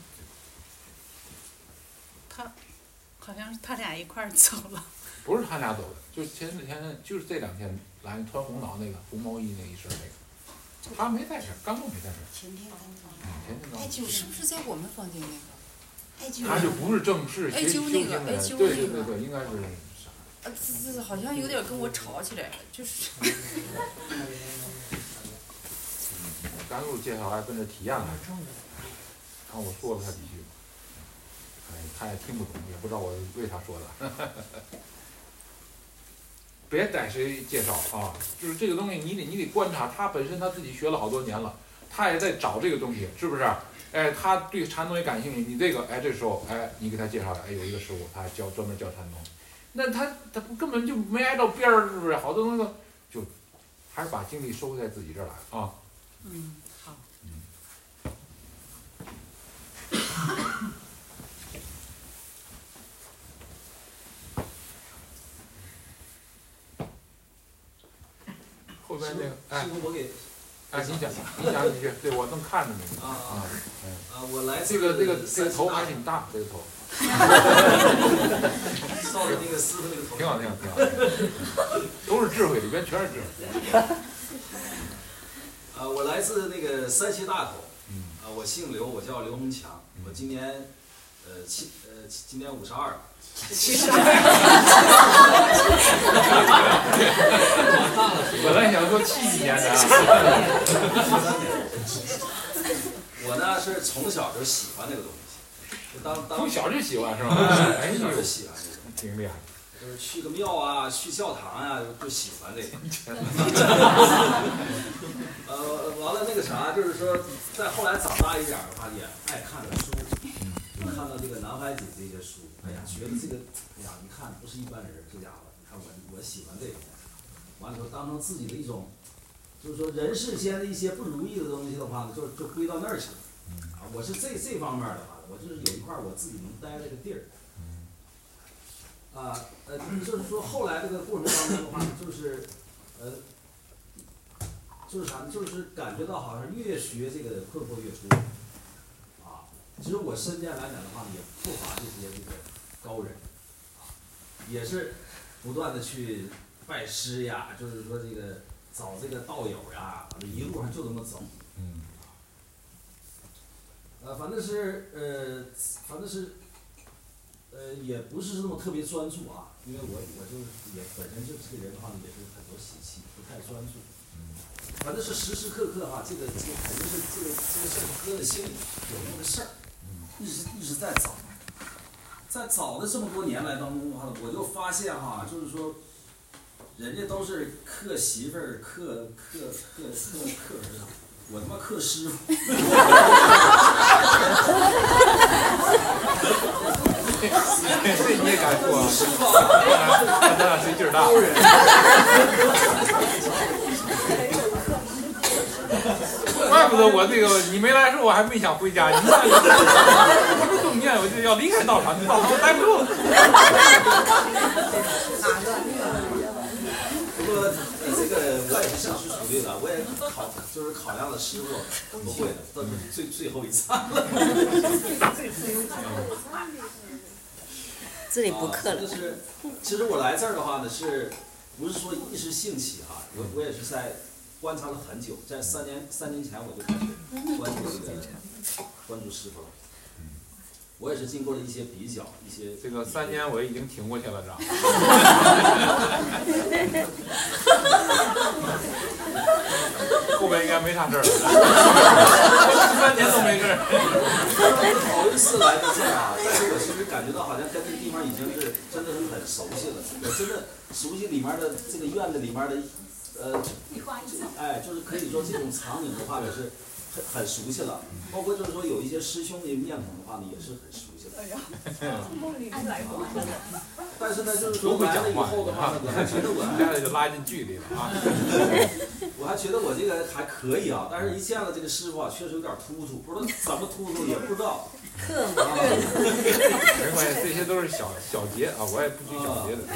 他好像是他俩一块儿走了。 不是他俩走的，就前几天，就是这两天来穿红袄那个红毛衣那一身那个，他没在这儿，甘露没在这儿。 前天刚走。 嗯，前天刚走。 艾灸是不是在我们房间那个？艾灸。 他就不是正式艾灸那个，艾灸那个。 对对对对，应该是啥？ 啊，这这好像有点跟我吵起来了，就是。 甘露介绍来跟着体验来着，看我说了他几句。哎，他也听不懂，也不知道我为他说的。别逮谁介绍啊！就是这个东西，你得你得观察他本身，他自己学了好多年了，他也在找这个东西，是不是？哎，他对禅宗也感兴趣，你这个哎，这时候哎，你给他介绍，哎，有一个师傅，他还教专门教禅宗，那他他不根本就没挨到边儿，是不是？好多那个就还是把精力收在自己这儿来啊。 嗯，好。 嗯。后边那个，哎， 我给， 哎，你讲，你讲几句，对我正看着呢。 啊啊， 嗯， 啊，我来自这个这个这个头还挺大，这个头。 照着那个师傅那个头。 挺好，挺好，挺好。都是智慧，里边全是智慧。 啊，我来自那个山西大口，啊，我姓刘，我叫刘洪强，我今年，呃七呃今年五十二。七十二。 本来想说七几年的啊。 我呢是从小就喜欢那个东西，就当当从小就喜欢是吧？ 哎，从小就喜欢这个， 挺厉害。 就是去个庙啊，去教堂呀、啊，就喜欢这个。呃，完了那个啥，就是说，再后来长大一点的话，也爱看点书，就看到这个南怀瑾这些书，哎呀，觉得这个，哎呀，你看不是一般人，这家伙，你看我我喜欢这个，完了以后当成自己的一种，就是说人世间的一些不如意的东西的话呢，就就归到那儿去了。啊，我是这这方面的话，我就是有一块我自己能待这个地儿。啊，呃，就是说后来这个过程当中的话，就是，呃，就是啥呢？就是感觉到好像越学这个困惑越多。啊，其实我身边来讲的话，也不乏这些这个高人，啊，也是不断的去拜师呀，就是说这个找这个道友呀，一路上就这么走。 嗯。 呃，反正是呃，反正是。 呃，也不是那么特别专注啊，因为我我就是也本身就这个人的话也是很多习气，不太专注。反正是时时刻刻哈、啊，这个这个肯定是这个这个事儿搁在心里，有这个事儿，一直一直在找，在找的这么多年来当中哈，我就发现哈、啊，就是说，人家都是克媳妇儿、克克克克克儿子，我他妈克师傅。 这你也敢说啊？看咱俩谁劲儿大。怪不得我这个你没来的时候我还没想回家，你看我这中年我就要离开道场，道场我待不住了。 不过这个我也是深思熟虑的，我也考就是考量了师傅不会的，到最最后一餐了。 这里不刻了。 就是，其实我来这儿的话呢，是不是说一时兴起哈、啊？我我也是在观察了很久，在三年三年前我就开始关注这个关注师傅了。我也是经过了一些比较，一些这个三年我已经挺过去了，知道吗？后边应该没啥事儿了，三年都没事儿。 不好意思来到这儿啊，但是我其实感觉到好像跟这个地方已经是真的是很熟悉了，我真的熟悉里面的这个院子里面的，呃，哎，就是可以说这种场景的话也是很很熟悉了，包括就是说有一些师兄的面孔的话呢，也是很熟悉了。 梦里来过。 但是呢，就是说来了以后的话呢，我还觉得我现在就拉近距离了啊。 我还觉得我这个还可以啊，但是一见了这个师傅啊，确实有点突突，不知道怎么突突也不知道。 客嘛， 没关系，这些都是小小节啊，我也不拘小节的。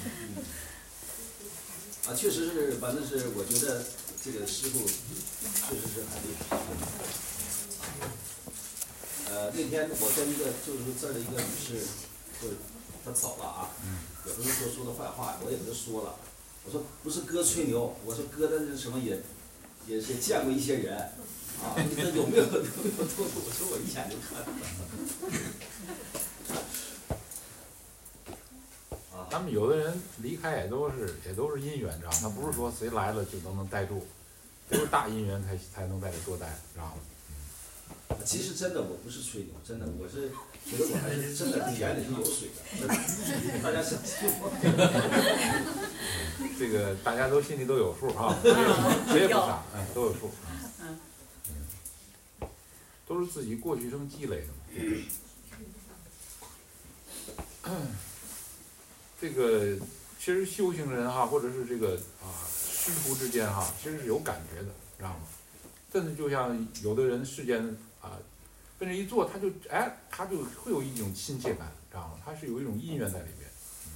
啊，确实是，反正是我觉得这个师傅确实是很厉害。呃，那天我跟一个就是这儿的一个女士，就她走了啊，有的时候说的坏话，我也跟她说了，我说不是哥吹牛，我说哥的那什么也也是见过一些人啊，那有没有有没有突突？我说我一眼就看出来了。 他们有的人离开也都是也都是姻缘，知道吗？他不是说谁来了就都能待住，都是大姻缘才才能在这多待，知道吗？ 其实真的我不是吹牛，真的我是觉得我还是真的眼里是有水的，大家相信我。 这个大家都心里都有数啊，谁也不傻，哎，都有数。嗯，都是自己过去生积累的嘛。这个其实修行人哈，或者是这个啊师徒之间哈，其实是有感觉的，知道吗？甚至就像有的人世间啊，跟着一坐，他就哎，他就会有一种亲切感，知道吗？他是有一种因缘在里边。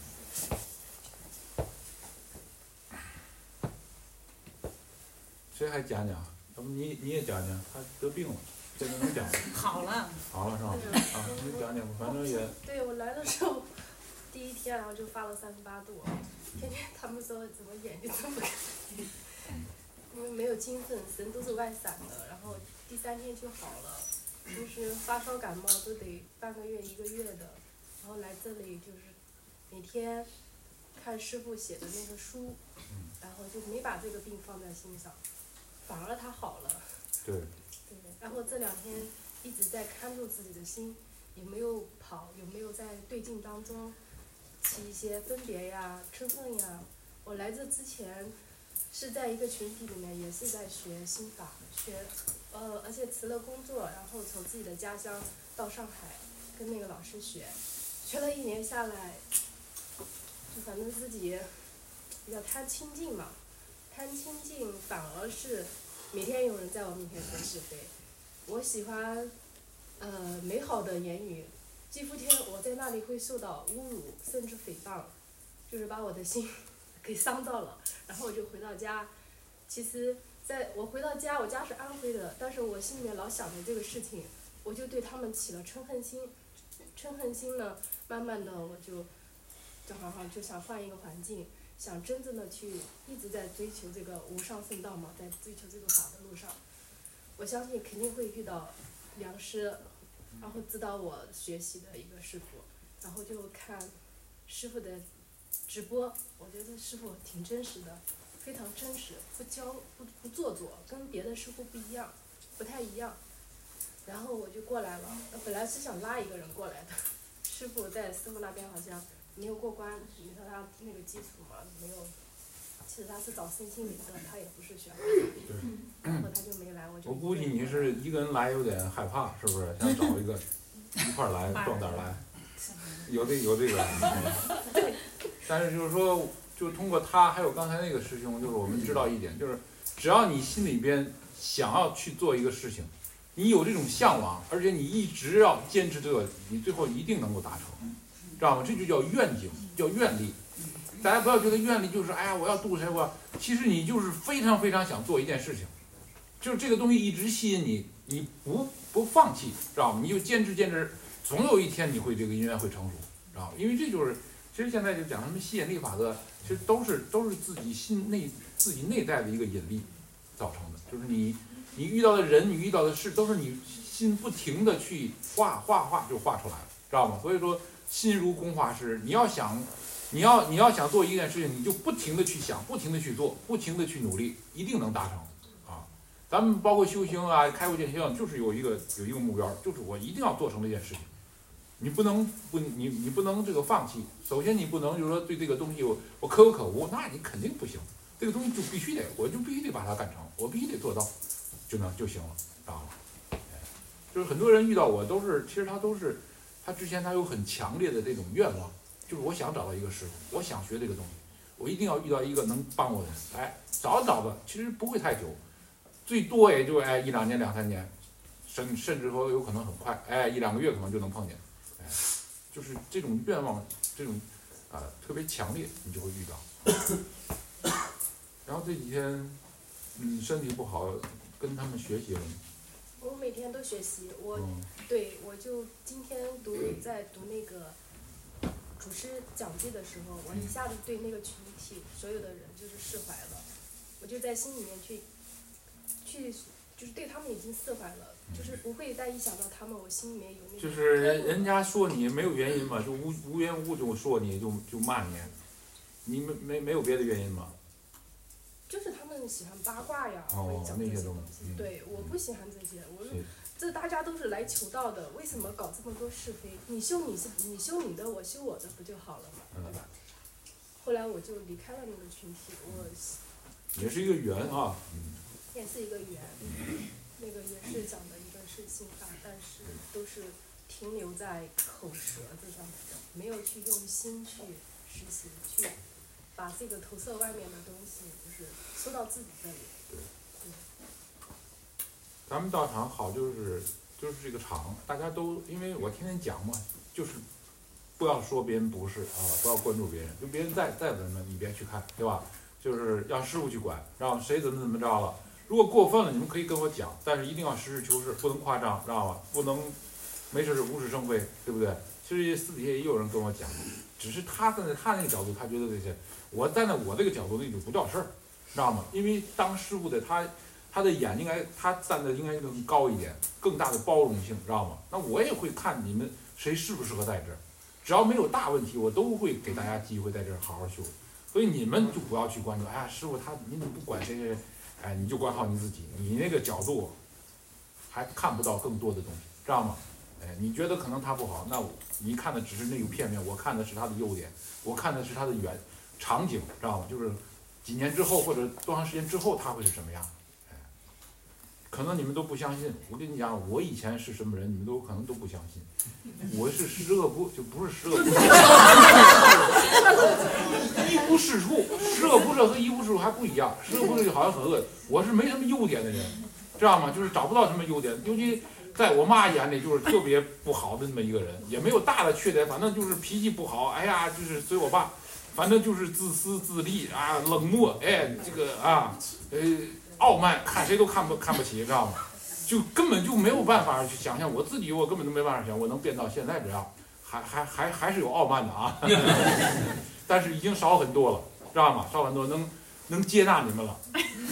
嗯、谁还讲讲？要不你你也讲讲？他得病了，现在能讲吗？ 好了。 好了是吧？啊，你讲讲吧，反正也。 对，我来的时候，第一天然后就发了三十八度，天天他们说怎么眼睛这么干，因为没有精神，神都是外散的。然后第三天就好了，就是发烧感冒都得半个月一个月的。然后来这里就是每天看师傅写的那个书，然后就没把这个病放在心上，反而他好了。 对。 对，然后这两天一直在看住自己的心，有没有跑，有没有在对境当中起一些分别呀、嗔恨呀。我来这之前是在一个群体里面，也是在学心法，学呃，而且辞了工作，然后从自己的家乡到上海跟那个老师学，学了一年下来，就反正自己比较贪清净嘛，贪清净反而是每天有人在我面前说是非，我喜欢呃美好的言语，几乎天我在那里会受到侮辱甚至诽谤，就是把我的心给伤到了，然后我就回到家。其实在我回到家，我家是安徽的，但是我心里面老想着这个事情，我就对他们起了嗔恨心。嗔恨心呢，慢慢的我就就好像就想换一个环境，想真正的去一直在追求这个无上圣道嘛，在追求这个法的路上，我相信肯定会遇到良师，然后指导我学习的一个师傅。 然后就看师傅的直播，我觉得师傅挺真实的，非常真实，不教不不做作，跟别的师傅不一样，不太一样。然后我就过来了，本来是想拉一个人过来的，师傅在师傅那边好像没有过关，你说他那个基础嘛没有，其实他是找身心灵的，他也不是学对， 然后他就没来，我就我估计你是一个人来有点害怕，是不是？想找一个一块儿来，壮胆儿来，有这有这个。但是就是说，就通过他还有刚才那个师兄，就是我们知道一点，就是只要你心里边想要去做一个事情，你有这种向往，而且你一直要坚持这个，你最后一定能够达成，知道吗？这就叫愿景，叫愿力。大家不要觉得愿力就是哎呀我要度谁我，其实你就是非常非常想做一件事情，就是这个东西一直吸引你，你不不放弃，知道吗？你就坚持坚持，总有一天你会这个因缘会成熟，知道吗？因为这就是其实现在就讲什么吸引力法则，其实都是都是自己心内自己内在的一个引力造成的，就是你你遇到的人你遇到的事都是你心不停的去画画画就画出来了，知道吗？所以说心如工画师，你要想你要你要想做一件事情，你就不停的去想，不停的去做，不停的去努力，一定能达成啊！咱们包括修行啊，开悟见性，就是有一个有一个目标，就是我一定要做成这件事情。你不能不你你不能这个放弃。首先你不能就是说对这个东西我我可有可无，那你肯定不行。这个东西就必须得，我就必须得把它干成，我必须得做到，就能就行了，知道吗？就是很多人遇到我都是，其实他都是，他之前他有很强烈的这种愿望。就是我想找到一个师傅，我想学这个东西，我一定要遇到一个能帮我的人。哎，找找吧，其实不会太久，最多也就哎一两年、两三年，甚甚至说有可能很快，哎一两个月可能就能碰见。哎，就是这种愿望，这种啊、呃、特别强烈，你就会遇到。然后这几天，嗯，身体不好，跟他们学习了吗？ 我每天都学习，我、 嗯、 对我就今天读在读那个。主师讲记的时候，我一下子对那个群体所有的人就是释怀了，我就在心里面去，去就是对他们已经释怀了，就是不会再一想到他们，我心里面有那个。 就是人人家说你没有原因嘛，就无无缘无故就说你就就骂你，你没没没有别的原因吗？ 就是他们喜欢八卦呀， 哦、 会讲这些东西。 嗯、 对，我不喜欢这些，我说。这大家都是来求道的，为什么搞这么多是非？你修你是你修你的，我修我的，不就好了嘛，对吧？后来我就离开了那个群体，我也是一个缘啊， 也是一个缘，那个也是讲的一个是心法，但是都是停留在口舌这上面的，没有去用心去实习，去把这个投射外面的东西，就是收到自己这里。 咱们道场好就是就是这个场，大家都因为我天天讲嘛，就是不要说别人不是啊，不要关注别人，就别人再再怎么你别去看，对吧？就是让师傅去管，让谁怎么怎么着了。如果过分了，你们可以跟我讲，但是一定要实事求是，不能夸张，知道吗？不能没事无事生非，对不对？其实私底下也有人跟我讲，只是他站在他那个角度，他觉得这些，我站在我这个角度，那就不叫事儿，知道吗？因为当师傅的他。他的眼应该，他站的应该更高一点，更大的包容性，知道吗？那我也会看你们谁适不适合在这儿，只要没有大问题，我都会给大家机会在这儿好好修。所以你们就不要去关注，哎呀，师傅他你怎么不管谁谁谁，哎，你就管好你自己，你那个角度还看不到更多的东西，知道吗？哎，你觉得可能他不好，那我你看的只是那个片面，我看的是他的优点，我看的是他的原场景，知道吗？就是几年之后或者多长时间之后他会是什么样。可能你们都不相信，我跟你讲，我以前是什么人，你们都可能都不相信。我是十恶不就不是十恶不赦，一无是处。十恶不赦和一无是处还不一样，十恶不赦就好像很恶，我是没什么优点的人，知道吗？就是找不到什么优点，尤其在我妈眼里就是特别不好的那么一个人，也没有大的缺点，反正就是脾气不好，哎呀，就是随我爸，反正就是自私自利啊，冷漠，哎，这个啊，呃。傲慢，看谁都看不看不起，知道吗？就根本就没有办法去想象我自己，我根本都没办法想我能变到现在这样，还还还还是有傲慢的啊，但是已经少很多了，知道吗？少很多，能能接纳你们了，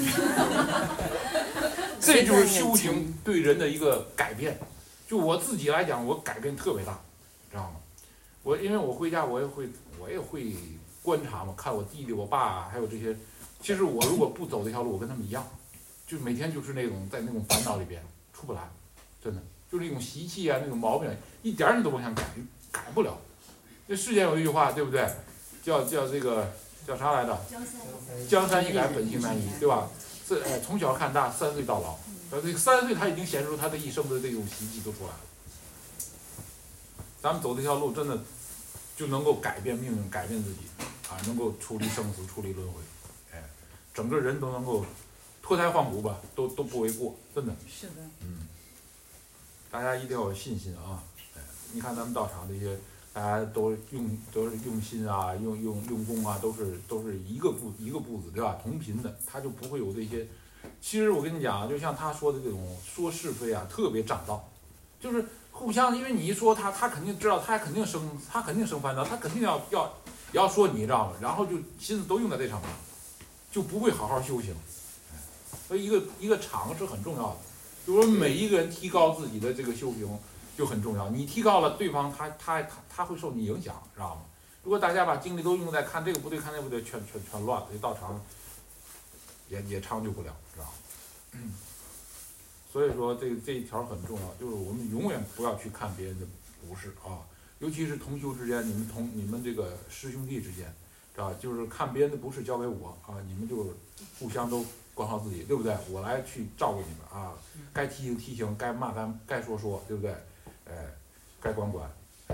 这就是修行对人的一个改变。就我自己来讲，我改变特别大，知道吗？ 我因为我回家我也会我也会观察嘛，看我弟弟我爸还有这些。其实我如果不走这条路，我跟他们一样，就每天就是那种在那种烦恼里边出不来，真的就是那种习气啊，那种毛病，一点儿你都不想改，改不了。这世间有一句话，对不对？叫叫这个叫啥来着？江山易改，本性难移，对吧？这呃从小看大，三岁到老，呃这个三岁他已经显示出他的一生的这种习气都出来了。咱们走这条路，真的就能够改变命运，改变自己啊，能够处理生死，处理轮回。整个人都能够脱胎换骨吧，都都不为过，真的。 是的。 嗯。大家一定要有信心啊！哎，你看咱们道场这些，大家都用都是用心啊，用用用功啊，都是都是一个步一个步子，对吧？同频的，他就不会有这些。其实我跟你讲，就像他说的这种说是非啊，特别占道，就是互相，因为你一说他，他肯定知道，他肯定生，他肯定生烦恼，他肯定要要要说你，知道吗？然后就心思都用在这上面。就不会好好修行，所以一个一个场是很重要的，就是说每一个人提高自己的这个修行就很重要。你提高了，对方他他他他会受你影响，知道吗？如果大家把精力都用在看这个不对，看那个不对，全全全乱了，这道场也也长久不了，知道吗？嗯、所以说这这一条很重要，就是我们永远不要去看别人的不是啊，尤其是同修之间，你们同你们这个师兄弟之间。啊，就是看别人的不是交给我啊，你们就互相都管好自己，对不对？我来去照顾你们啊，该提醒提醒，该骂咱该说说，对不对？哎，该管管。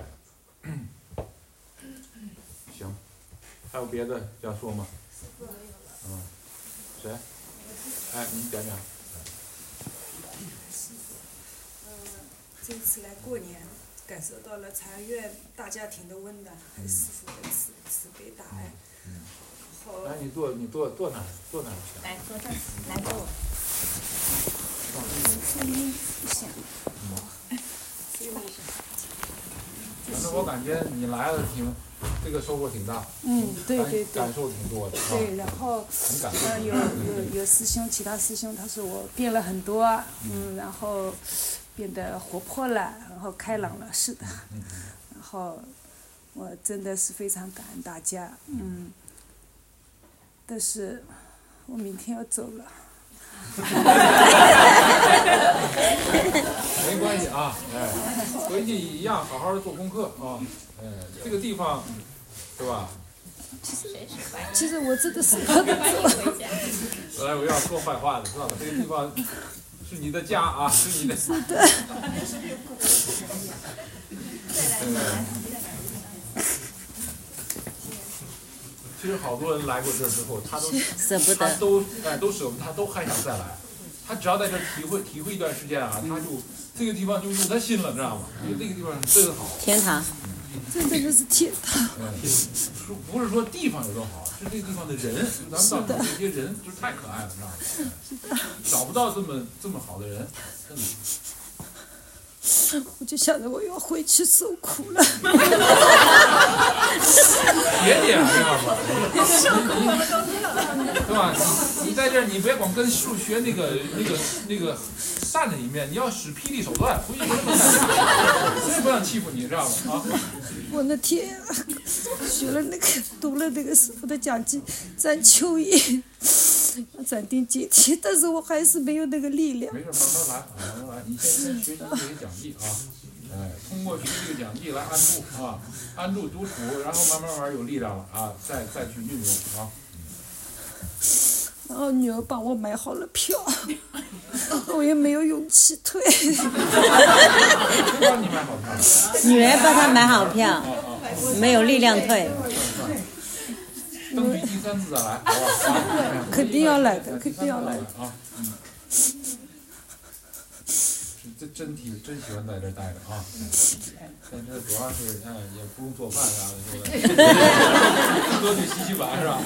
行，还有别的要说吗？嗯，谁？哎，你讲讲。 嗯，这次来过年。感受到了禅院大家庭的温暖，还有师父的慈慈悲大爱。 嗯。 好。 来，你坐，你坐坐哪？坐哪？ 来，坐这儿，来坐我。 声音不响。 嗯。反正我感觉你来了挺，这个收获挺大。 嗯，对对对。 感受挺多的。 对，然后呃有有有师兄，其他师兄他说我变了很多，嗯，然后。变得活泼了，然后开朗了，是的。然后我真的是非常感恩大家，嗯。但是我明天要走了。 没关系啊，哎，回去一样好好的做功课啊，哎，这个地方，对吧？ 其实其实我真的是要的走。 本来我要说坏话的，知道吧？这个地方。是你的家啊，是你的。 是的。 其实好多人来过这之后，他都舍不得， 他都哎都舍不得，他都还想再来。他只要在这体会体会一段时间啊，他就这个地方就入他心了，知道吗？因为这个地方真好。 天堂。 真的就是天堂。 嗯，说不是说地方有多好，是这个地方的人，咱们道场这些人就是太可爱了，知道吗？ 是的。找不到这么这么好的人，真的。 我就想着我要回去受苦了。 别点知道吗？对吧？你你在这儿，你别光跟数学那个那个那个善的一面，你要使霹雳手段，回去不能打架，谁也不想欺负你，知道吗？啊！ 我那天学了那个读了那个师父的讲记，占秋意，斩钉截铁，但是我还是没有那个力量。 没事，慢慢来，慢慢来。你先先学习这些讲记啊，哎，通过学这个讲记来安住啊，安住独处，然后慢慢慢慢有力量了啊，再再去运用啊。 然后女儿帮我买好了票，我也没有勇气退。 帮你买好票。 女儿帮她买好票，没有力量退。 争取第三次再来，好吧？ 肯定要来的，肯定要来的啊！嗯，这真体真喜欢在这待着啊！但是主要是哎，也不用做饭啥的，是吧？多去洗洗碗是吧？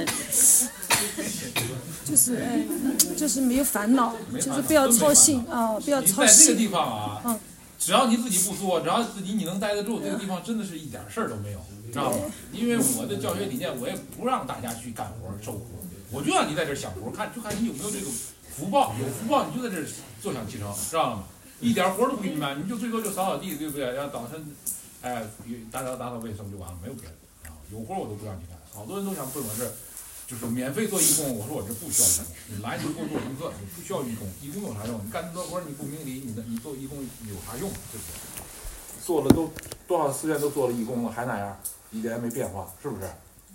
就是哎，就是没有烦恼，就是不要操心啊，不要操心。 在这个地方啊，嗯，只要你自己不作，只要自己你能待得住，这个地方真的是一点事儿都没有。知道吗？因为我的教学理念，我也不让大家去干活受苦，我就让你在这想活，看就看你有没有这个福报，有福报你就在这坐享其成，知道吗？一点活都不给你干，你就最多就扫扫地，对不对？要早晨哎，打扫打扫卫生就完了，没有别的啊。有活我都不让你干，好多人都想奔我这儿，就是免费做义工。我说我这不需要义工，你来就给我做功课，你不需要义工，义工有啥用？你干这么多活你不明理，你的你做义工有啥用？对不对？做了都多少寺院都做了义工了，还那样，一点也没变化，是不是？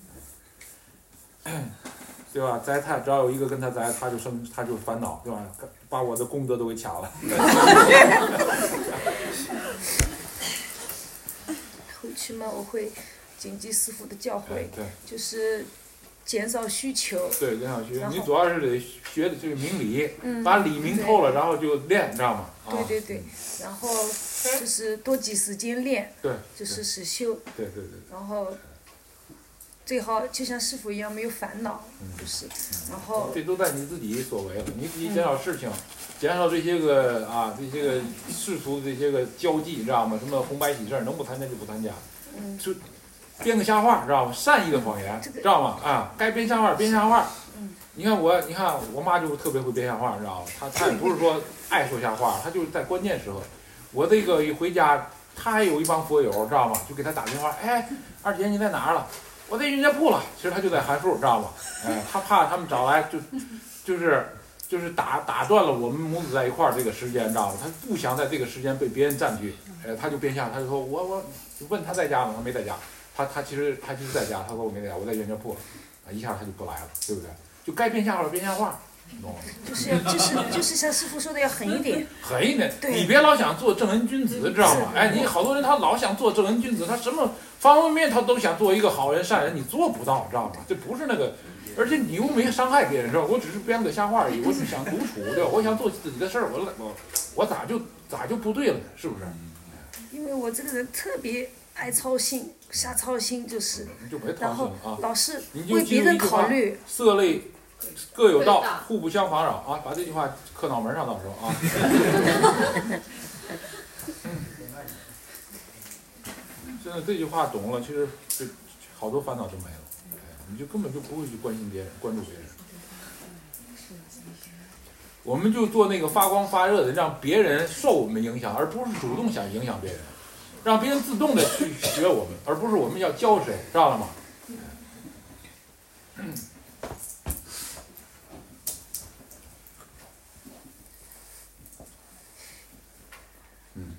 对吧？灾害只要有一个跟他灾，他就生他就烦恼，对吧？把我的功德都给抢了。 后期嘛，我会谨记师父的教诲， 哎、对， 就是减少需求。 对，减少需求。你主要是得学的这个明理， 嗯、 把理明透了，然后就练，知道吗？ 对对对，然后就是多挤时间练， 对， 就是实修。 对对对。 然后最好就像师父一样没有烦恼， 嗯、 就是，然后。 这都在你自己所为了，你自己减少事情。嗯减少这些个啊，这些个世俗的这些个交际，知道吗？什么红白喜事能不参加就不参加， 嗯， 就编个瞎话，知道吗？善意的谎言，知道吗？啊，该编瞎话编瞎话。 嗯， 你看我，你看我妈就特别会编瞎话，知道吗？她她也不是说爱说瞎话，她就是在关键时候。我这个一回家，她还有一帮佛友，知道吗？就给她打电话，哎，二姐你在哪儿了？我在云家铺了。其实她就在函数，知道吗？哎，她怕他们找来就就是。就是打打断了我们母子在一块儿这个时间，知道吗？他不想在这个时间被别人占据，呃，他就变相，他就说我我就问他在家吗？他没在家，他他其实他其实在家，他说我没在家，我在袁家铺了，啊，一下他就不来了，对不对？就该变瞎话变瞎话，懂吗？ 就是要就是就是像师父说的要狠一点， 狠一点，你别老想做正人君子，知道吗？哎，你好多人他老想做正人君子，他什么方方面面他都想做一个好人善人，你做不到，知道吗？这不是那个。而且你又没伤害别人，是吧？我只是编个瞎话而已，我是想独处，对吧？我想做自己的事儿，我我我咋就咋就不对了呢？是不是？ 因为我这个人特别爱操心，瞎操心就是， 就别然后啊、 老是为别人考虑。 色类各有道，互不相妨扰啊！把这句话刻脑门上，到时候啊。现在这句话懂了，其实这好多烦恼就没了。你就根本就不会去关心别人，关注别人。我们就做那个发光发热的，让别人受我们影响，而不是主动想影响别人，让别人自动的去学我们，而不是我们要教谁，知道了吗？嗯。嗯。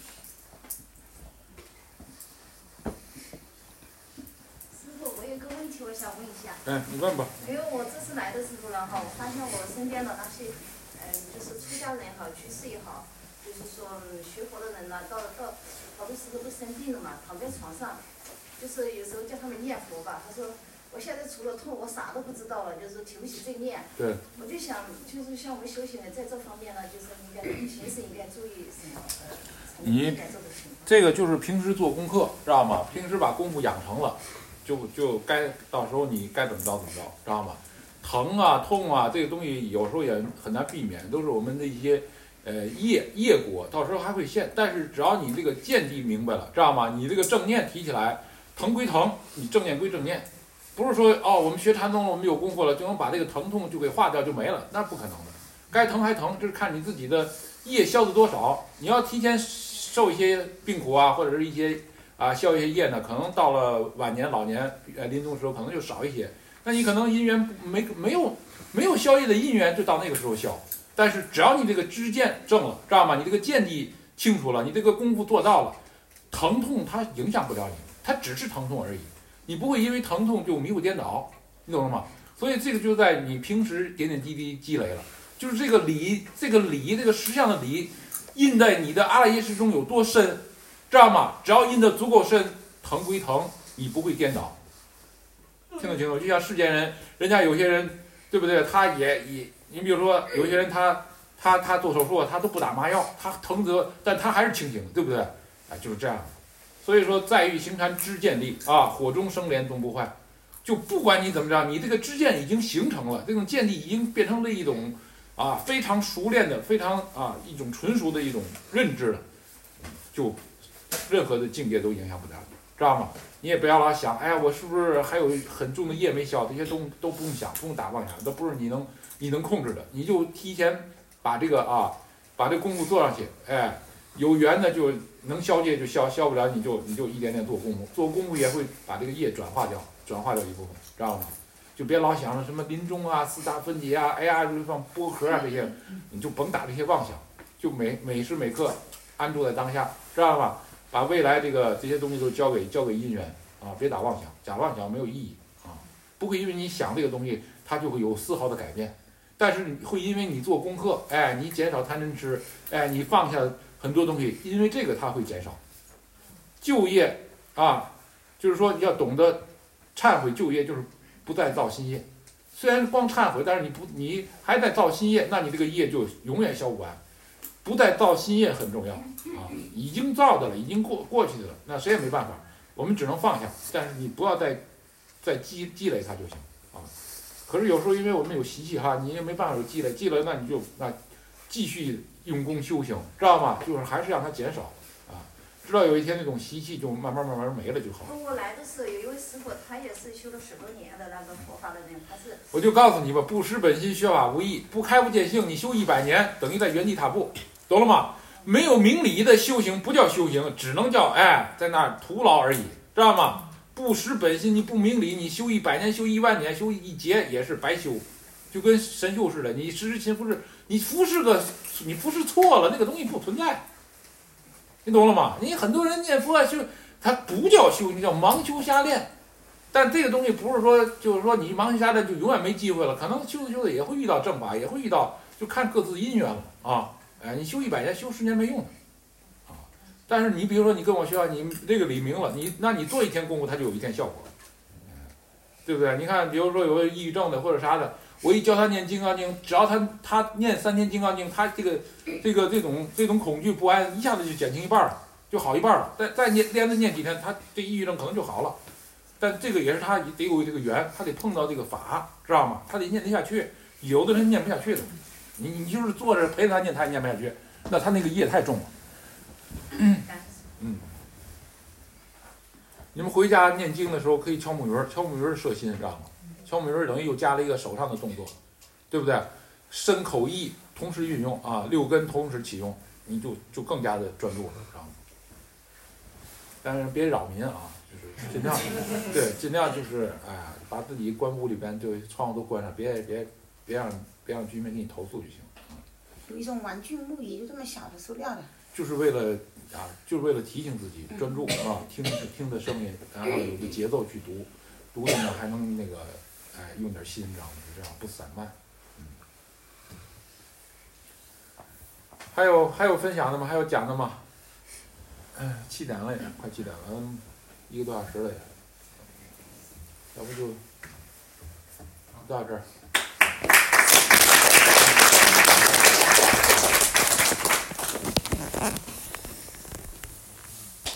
我想问一下， 哎，你问吧。 因为我这次来的时候呢，哈，我发现我身边的那些，嗯、呃，就是出家人也好，去世也好，就是说、嗯、学佛的人呢，到到好多时候都生病了嘛，躺在床上，就是有时候叫他们念佛吧，他说我现在除了痛，我啥都不知道了，就是提不起正念。 对。 我就想，就是像我们修行人在这方面呢，就是应该平时应该注意什么？呃， 你这个就是平时做功课，知道吗？平时把功夫养成了。就就该到时候你该怎么着怎么着，知道吗？疼啊痛啊这个东西有时候也很难避免，都是我们的一些呃业业果，到时候还会现。但是只要你这个见地明白了，知道吗？你这个正念提起来，疼归疼，你正念归正念，不是说哦我们学禅宗了，我们有功夫了就能把这个疼痛就给化掉就没了，那不可能的。该疼还疼，就是看你自己的业消的多少。你要提前受一些病苦啊，或者是一些。啊，消一些业呢，可能到了晚年、老年，呃，临终时候可能就少一些。那你可能因缘没没有没有消业的因缘，就到那个时候消。但是只要你这个知见正了，知道吗？你这个见地清楚了，你这个功夫做到了，疼痛它影响不了你，它只是疼痛而已。你不会因为疼痛就迷糊颠倒，你懂了吗？所以这个就在你平时点点滴滴积累了，就是这个理，这个理，这个实相的理，印在你的阿赖耶识中有多深。知道吗？只要印得足够深，疼归疼，你不会颠倒。听得清楚？就像世间人，人家有些人，对不对？他也也，你比如说有些人他他他做手术，他都不打麻药，他疼得，但他还是清醒，对不对？哎，就是这样。所以说，在于行禅知见力啊，火中生莲终不坏。就不管你怎么着，你这个知见已经形成了，这种见地已经变成了一种啊非常熟练的、非常啊一种纯熟的一种认知了，就。任何的境界都影响不了你，知道吗？你也不要老想，哎呀，我是不是还有很重的业没消？这些都都不用想，不用打妄想，都不是你能你能控制的。你就提前把这个啊，把这功夫做上去，哎， 有缘的就能消业就消，消不了你就你就一点点做功夫，做功夫也会把这个业转化掉，转化掉一部分，知道吗？就别老想着什么临终啊、四大分解啊、哎呀，就是放剥壳啊这些，你就甭打这些妄想，就每每时每刻安住在当下，知道吗？把未来这个这些东西都交给交给因缘啊，别打妄想，假妄想没有意义啊，不会因为你想这个东西，它就会有丝毫的改变，但是会因为你做功课，哎，你减少贪嗔痴，哎，你放下很多东西，因为这个它会减少。旧业啊，就是说你要懂得忏悔旧业，就是不再造新业。虽然光忏悔，但是你不你还在造新业，那你这个业就永远消不完。不再造新业很重要啊，已经造的了，已经过过去的了，那谁也没办法，我们只能放下。但是你不要再再积积累它就行啊。可是有时候因为我们有习气哈，你也没办法有积累，积累那你就那继续用功修行，知道吗？就是还是让它减少啊，直到有一天那种习气就慢慢慢慢没了就好。 我来的时候有一位师傅，他也是修了十多年的那个佛法的人，他是。 我就告诉你吧，不识本心，学法无益，不开悟见性，你修一百年等于在原地踏步。懂了吗？没有明理的修行不叫修行，只能叫哎在那儿徒劳而已，知道吗？不识本心，你不明理，你修一百年、修一万年、修一劫也是白修，就跟神秀似的。你实时勤拂拭，你服侍个你服侍错了，那个东西不存在，你懂了吗？你很多人念佛修，它不叫修行，叫盲修瞎练。但这个东西不是说就是说你盲修瞎练就永远没机会了，可能修着修着也会遇到正法，也会遇到，就看各自因缘了啊。哎，你修一百年、修十年没用的，啊！但是你比如说你跟我学，你这个理明了，你那你做一天功夫，它就有一天效果，对不对？你看，比如说有个抑郁症的或者啥的，我一教他念金刚经，只要他他念三天金刚经，他这个这个这种这种恐惧不安一下子就减轻一半了，就好一半了。再再念连着念几天，他这抑郁症可能就好了。但这个也是他得有这个缘，他得碰到这个法，知道吗？他得念得下去。有的人念不下去的。你你就是坐着陪着他念，他也念不下去，那他那个业太重了。嗯，嗯。你们回家念经的时候可以敲木鱼儿，敲木鱼儿摄心，知道吗？敲木鱼儿等于又加了一个手上的动作，对不对？身口意同时运用啊，六根同时启用，你就就更加的专注了，知道吗？但是别扰民啊，就是尽量对，尽量就是哎呀，把自己关屋里边，就窗户都关上，别别别让。别让居民给你投诉就行。 有一种玩具木鱼，就这么小的塑料的。 就是为了啊，就是为了提醒自己专注啊，听听的声音，然后有个节奏去读，读的呢还能那个哎用点心，知道吗？就这样不散漫。嗯。还有还有分享的吗？还有讲的吗？哎，七点了也，快七点了，一个多小时了也。要不就到这儿。 啊。